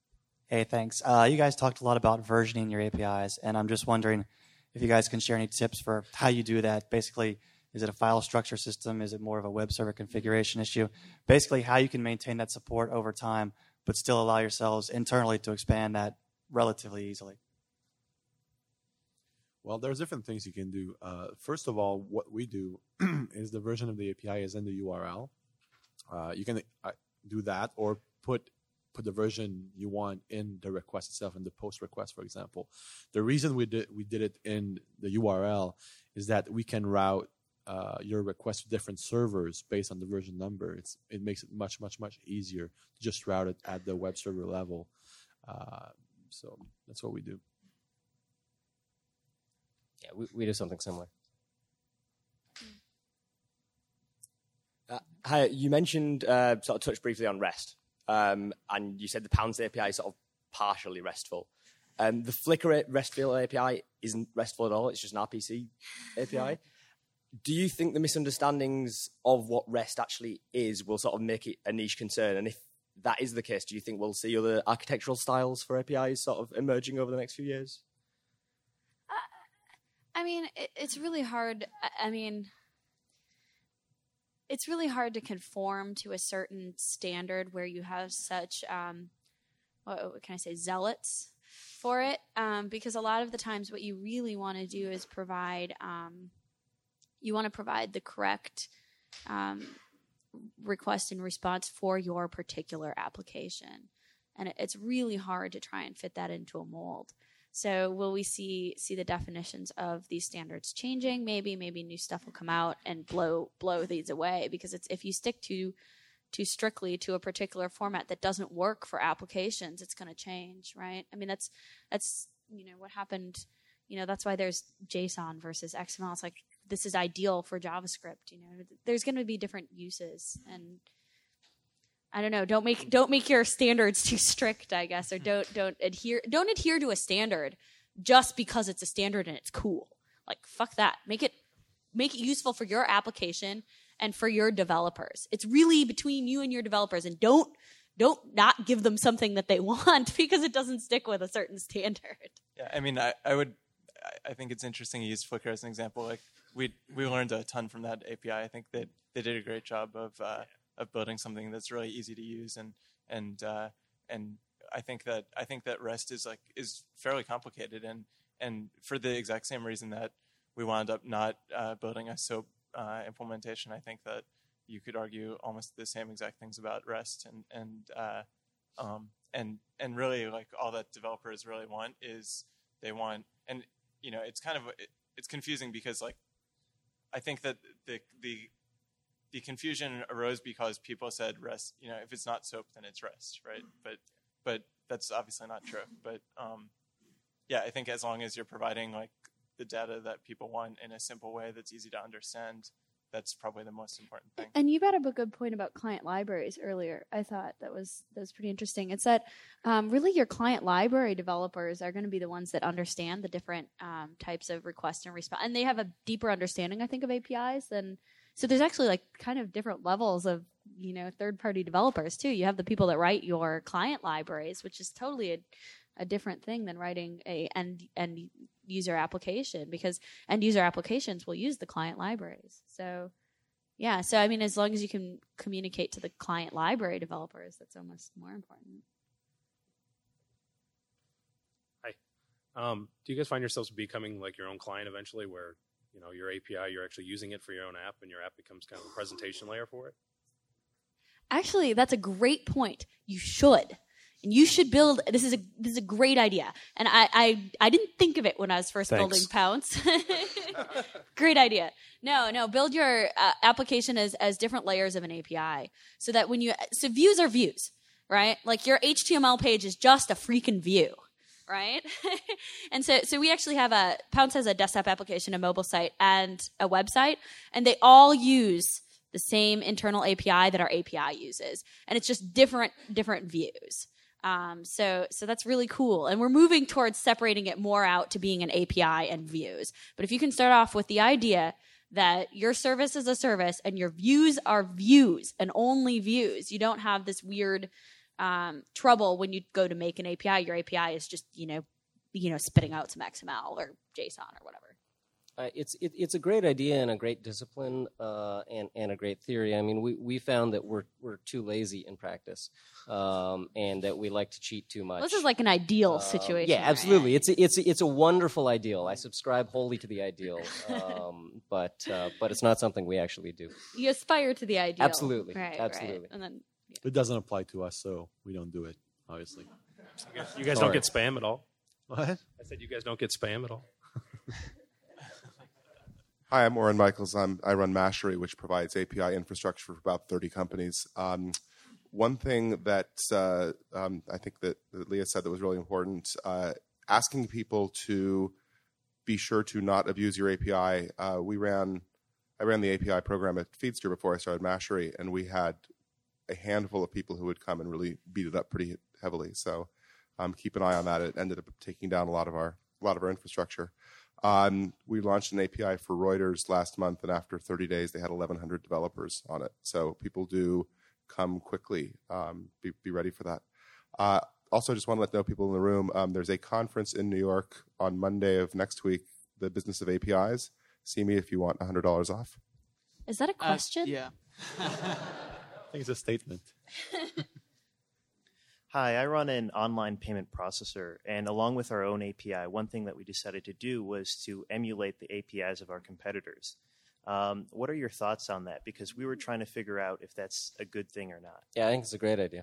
Hey, thanks. Uh, you guys talked a lot about versioning your A P Is, and I'm just wondering if you guys can share any tips for how you do that. Basically, is it a file structure system? Is it more of a web server configuration issue? Basically, how you can maintain that support over time, but still allow yourselves internally to expand that relatively easily. Well, there's different things you can do. Uh, first of all, what we do is the version of the A P I is in the U R L. Uh, you can uh, do that or put put the version you want in the request itself, in the post request, for example. The reason we did we did it in the U R L is that we can route uh, your request to different servers based on the version number. It's it makes it much much much easier to just route it at the web server level. Uh, so that's what we do. Yeah, we, we do something similar. Uh, hi, you mentioned uh, sort of touched briefly on REST, um, and you said the Pounce A P I is sort of partially RESTful. Um, the Flickr RESTful A P I isn't RESTful at all; it's just an R P C A P I. Do you think the misunderstandings of what REST actually is will sort of make it a niche concern? And if that is the case, do you think we'll see other architectural styles for A P Is sort of emerging over the next few years? I mean, it, it's really hard. I, I mean, it's really hard to conform to a certain standard where you have such, um, what, what can I say, zealots for it. Um, because a lot of the times what you really want to do is provide, um, you want to provide the correct um, request and response for your particular application. And it, it's really hard to try and fit that into a mold. So will we see see the definitions of these standards changing? Maybe, maybe new stuff will come out and blow blow these away, because it's if you stick to too strictly to a particular format that doesn't work for applications, it's going to change, right? I mean, that's that's you know what happened. You know, that's why there's JSON versus X M L. It's like this is ideal for JavaScript. You know, there's going to be different uses, and I don't know. Don't make don't make your standards too strict, I guess, or don't don't adhere don't adhere to a standard just because it's a standard and it's cool. Like fuck that. Make it make it useful for your application and for your developers. It's really between you and your developers, and don't don't not give them something that they want because it doesn't stick with a certain standard. Yeah, I mean, I, I would I think it's interesting to use Flickr as an example. Like we we learned a ton from that A P I. I think that they did a great job of. Uh, of building something that's really easy to use, and and uh, and I think that I think that REST is like is fairly complicated, and and for the exact same reason that we wound up not uh, building a SOAP uh, implementation, I think that you could argue almost the same exact things about REST, and and uh, um, and and really like all that developers really want is they want, and you know it's kind of it, it's confusing because like I think that the the The confusion arose because people said REST, you know, if it's not SOAP, then it's REST, right? But but that's obviously not true. But um, yeah, I think as long as you're providing like the data that people want in a simple way that's easy to understand, that's probably the most important thing. And you brought up a good point about client libraries earlier. I thought that was that was pretty interesting. It's that um, really your client library developers are going to be the ones that understand the different um, types of request and response, and they have a deeper understanding, I think, of A P Is than. So there's actually like kind of different levels of, you know, third-party developers too. You have the people that write your client libraries, which is totally a, a different thing than writing a end, end user application, because end user applications will use the client libraries. So yeah, so I mean, as long as you can communicate to the client library developers, that's almost more important. Hi. Um, do you guys find yourselves becoming like your own client eventually, where you know, your A P I, you're actually using it for your own app, and your app becomes kind of a presentation layer for it? Actually, that's a great point. You should. And you should build, this is a this is a great idea. And I I, I didn't think of it when I was first Thanks. building Pounce. Great idea. No, no, build your uh, application as, as different layers of an A P I. So that when you, so views are views, right? Like your H T M L page is just a freaking view. Right? And so so we actually have a, Pounce has a desktop application, a mobile site, and a website, and they all use the same internal A P I that our A P I uses. And it's just different different views. Um, so so that's really cool. And we're moving towards separating it more out to being an A P I and views. But if you can start off with the idea that your service is a service and your views are views and only views, you don't have this weird um, trouble when you go to make an A P I. Your A P I is just, you know, you know, spitting out some X M L or JSON or whatever. Uh, it's it, it's a great idea and a great discipline uh, and and a great theory. I mean, we, we found that we're we're too lazy in practice, um, and that we like to cheat too much. Well, this is like an ideal Um, situation. Yeah, absolutely. It's a, it's a, it's a wonderful ideal. I subscribe wholly to the ideal, um, but uh, but it's not something we actually do. You aspire to the ideal. Absolutely, Right, absolutely. Right. And then It doesn't apply to us, so we don't do it, obviously. You guys, you guys Sorry. don't get spam at all. What? I said you guys don't get spam at all. Hi, I'm Oren Michaels. I'm, I run Mashery, which provides A P I infrastructure for about thirty companies. Um, one thing that uh, um, I think that, that Leah said that was really important, uh, asking people to be sure to not abuse your A P I. Uh, we ran, I ran the A P I program at Feedster before I started Mashery, and we had a handful of people who would come and really beat it up pretty heavily. So um, keep an eye on that. It ended up taking down a lot of our a lot of our infrastructure. Um, we launched an A P I for Reuters last month, and after thirty days, they had eleven hundred developers on it. So people do come quickly. Um, be, be ready for that. Uh, also, just want to let know people in the room, um, there's a conference in New York on Monday of next week, the Business of A P Is. See me if you want one hundred dollars off. is that a Uh, question? yeah. I think it's a statement. Hi, I run an online payment processor, and along with our own A P I, one thing that we decided to do was to emulate the A P Is of our competitors. Um, what are your thoughts on that? Because we were trying to figure out if that's a good thing or not. Yeah, I think it's a great idea.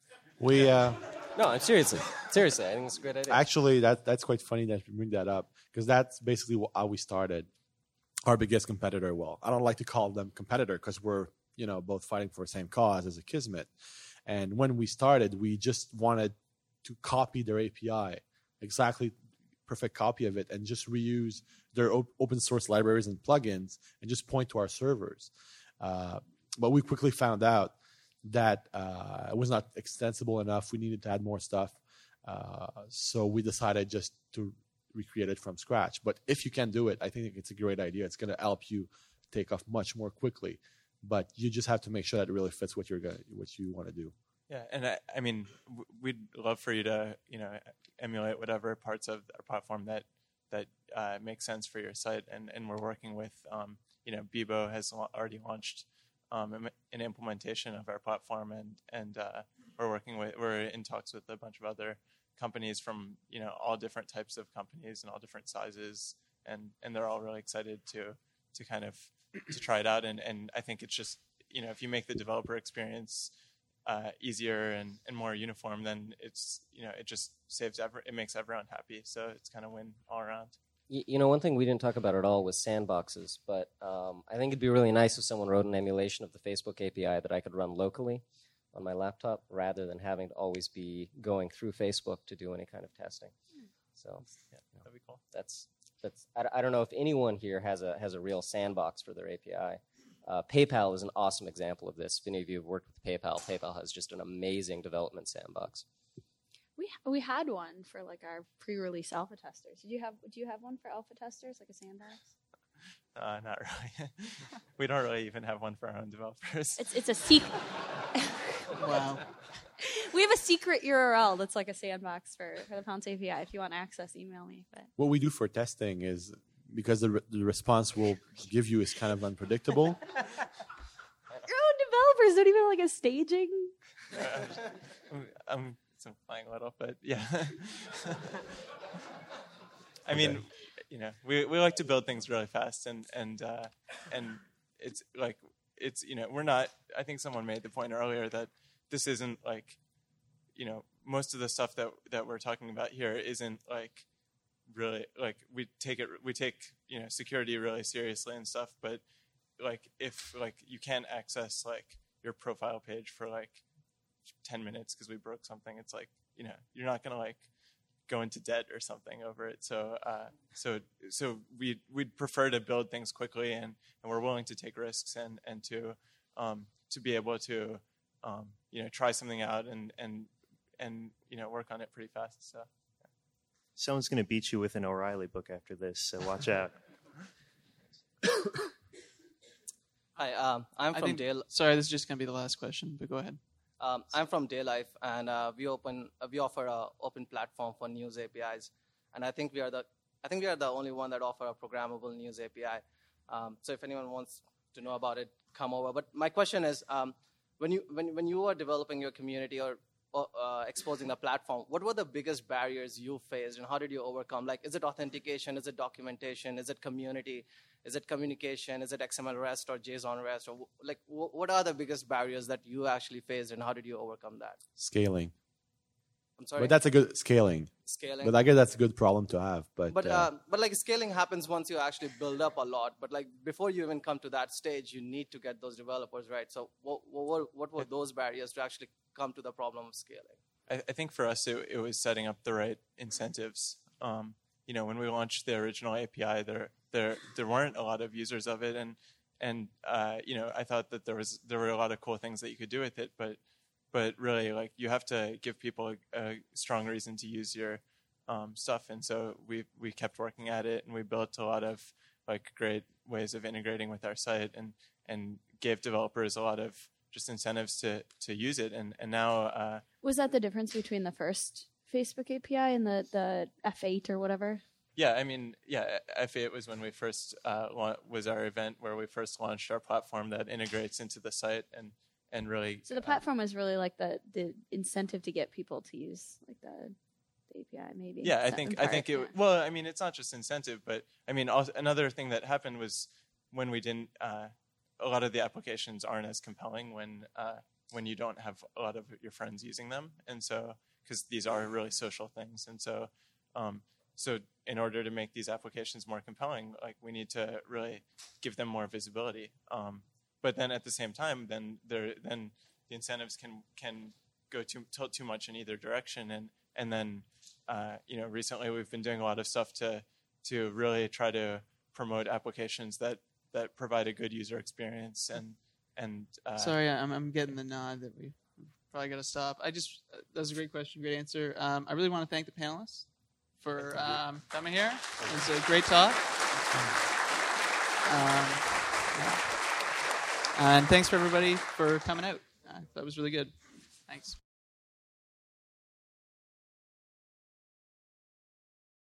We uh, No, I'm seriously, seriously, I think it's a great idea. actually that that's quite funny that you bring that up, because that's basically wh- how we started. Our biggest competitor. Well, I don't like to call them competitor because we're you know both fighting for the same cause as a Kismet. And when we started, we just wanted to copy their A P I, exactly perfect copy of it, and just reuse their op- open source libraries and plugins and just point to our servers. Uh, but we quickly found out that uh, it was not extensible enough. We needed to add more stuff. Uh, so we decided just to recreate it from scratch. But if you can do it, I think it's a great idea. It's going to help you take off much more quickly. But you just have to make sure that it really fits what you're going, what you want to do. Yeah, and I, I mean, w- we'd love for you to, you know, emulate whatever parts of our platform that that uh, make sense for your site. And, and we're working with, um, you know, Bebo has la- already launched um, im- an implementation of our platform, and and uh, we're working with, we're in talks with a bunch of other companies from, you know, all different types of companies and all different sizes, and and they're all really excited to to kind of to try it out. And and I think it's just, you know, if you make the developer experience Uh, easier and, and more uniform, then it's, you know, it just saves every, it makes everyone happy. So it's kind of win all around. You, you know, one thing we didn't talk about at all was sandboxes, but um, I think it'd be really nice if someone wrote an emulation of the Facebook A P I that I could run locally on my laptop rather than having to always be going through Facebook to do any kind of testing. So yeah, you know, That'd be cool. that's that's. I, I don't know if anyone here has a has a real sandbox for their A P I. Uh, PayPal is an awesome example of this. If any of you have worked with PayPal, PayPal has just an amazing development sandbox. We we had one for like our pre-release alpha testers. Did you have? Do you have one for alpha testers, like a sandbox? Uh, not really. We don't really even have one for our own developers. It's it's a secret. Wow. We have a secret U R L that's like a sandbox for, for the Pounce A P I. If you want access, email me. But What we do for testing is, because the, re- the response we'll give you is kind of unpredictable. your own developers don't even have like a staging. I'm, I'm simplifying a little, but yeah. I mean, Okay. you know, we we like to build things really fast, and and uh, and it's like it's you know we're not. I think someone made the point earlier that this isn't like, you know, most of the stuff that that we're talking about here isn't like really like we take it we take you know security really seriously and stuff, but like if like you can't access like your profile page for like ten minutes because we broke something, it's like, you know, you're not gonna like go into debt or something over it. So uh so so we we'd prefer to build things quickly, and and we're willing to take risks, and and to um to be able to um you know try something out and and and you know work on it pretty fast. So Someone's going to beat you with an O'Reilly book after this, so watch out. Hi, um, I'm I from think, Dale. Sorry, this is just going to be the last question, but go ahead. Um, I'm from Daylife, and uh, we open uh, we offer a open platform for news A P Is, and I think we are the I think we are the only one that offer a programmable news A P I. Um, so if anyone wants to know about it, come over. But my question is, um, when you when when you are developing your community or uh, exposing the platform, what were the biggest barriers you faced, and how did you overcome? Like, is it authentication? Is it documentation? Is it community? Is it communication? Is it X M L REST or JSON REST? Or like, what are the biggest barriers that you actually faced, and how did you overcome that? Scaling. I'm sorry. But that's a good scaling. Scaling. But I guess that's a good problem to have. But but, uh, uh, but like scaling happens once you actually build up a lot. But like before you even come to that stage, you need to get those developers right. So what what, what were those barriers to actually come to the problem of scaling? I, I think for us, it, it was setting up the right incentives. Um, you know, when we launched the original A P I, there there there weren't a lot of users of it, and and uh, you know, I thought that there was there were a lot of cool things that you could do with it, but but really, like, you have to give people a, a strong reason to use your um, stuff, and so we we kept working at it, and we built a lot of like great ways of integrating with our site, and and gave developers a lot of just incentives to to use it, and and now uh, was that the difference between the first Facebook A P I and the the F eight or whatever? Yeah, I mean, yeah, F eight was when we first uh, was our event where we first launched our platform that integrates into the site, and and really. So the platform uh, was really like the the incentive to get people to use like the, the A P I, maybe. Yeah, I think part, I think it. yeah. Well, I mean, it's not just incentive, but I mean, also, another thing that happened was when we didn't. Uh, a lot of the applications aren't as compelling when uh, when you don't have a lot of your friends using them, and so because these are really social things, and so. Um, So in order to make these applications more compelling, like we need to really give them more visibility. Um, but then at the same time, then there, then the incentives can can go too tilt too much in either direction. And and then uh, you know, recently we've been doing a lot of stuff to to really try to promote applications that that provide a good user experience. And and uh, sorry, I'm I'm getting the nod that we probably got to stop. I just uh, that was a great question, great answer. Um, I really want to thank the panelists for um, coming here. It's a great talk. Um, yeah. And thanks for everybody for coming out. Uh, that was really good. Thanks.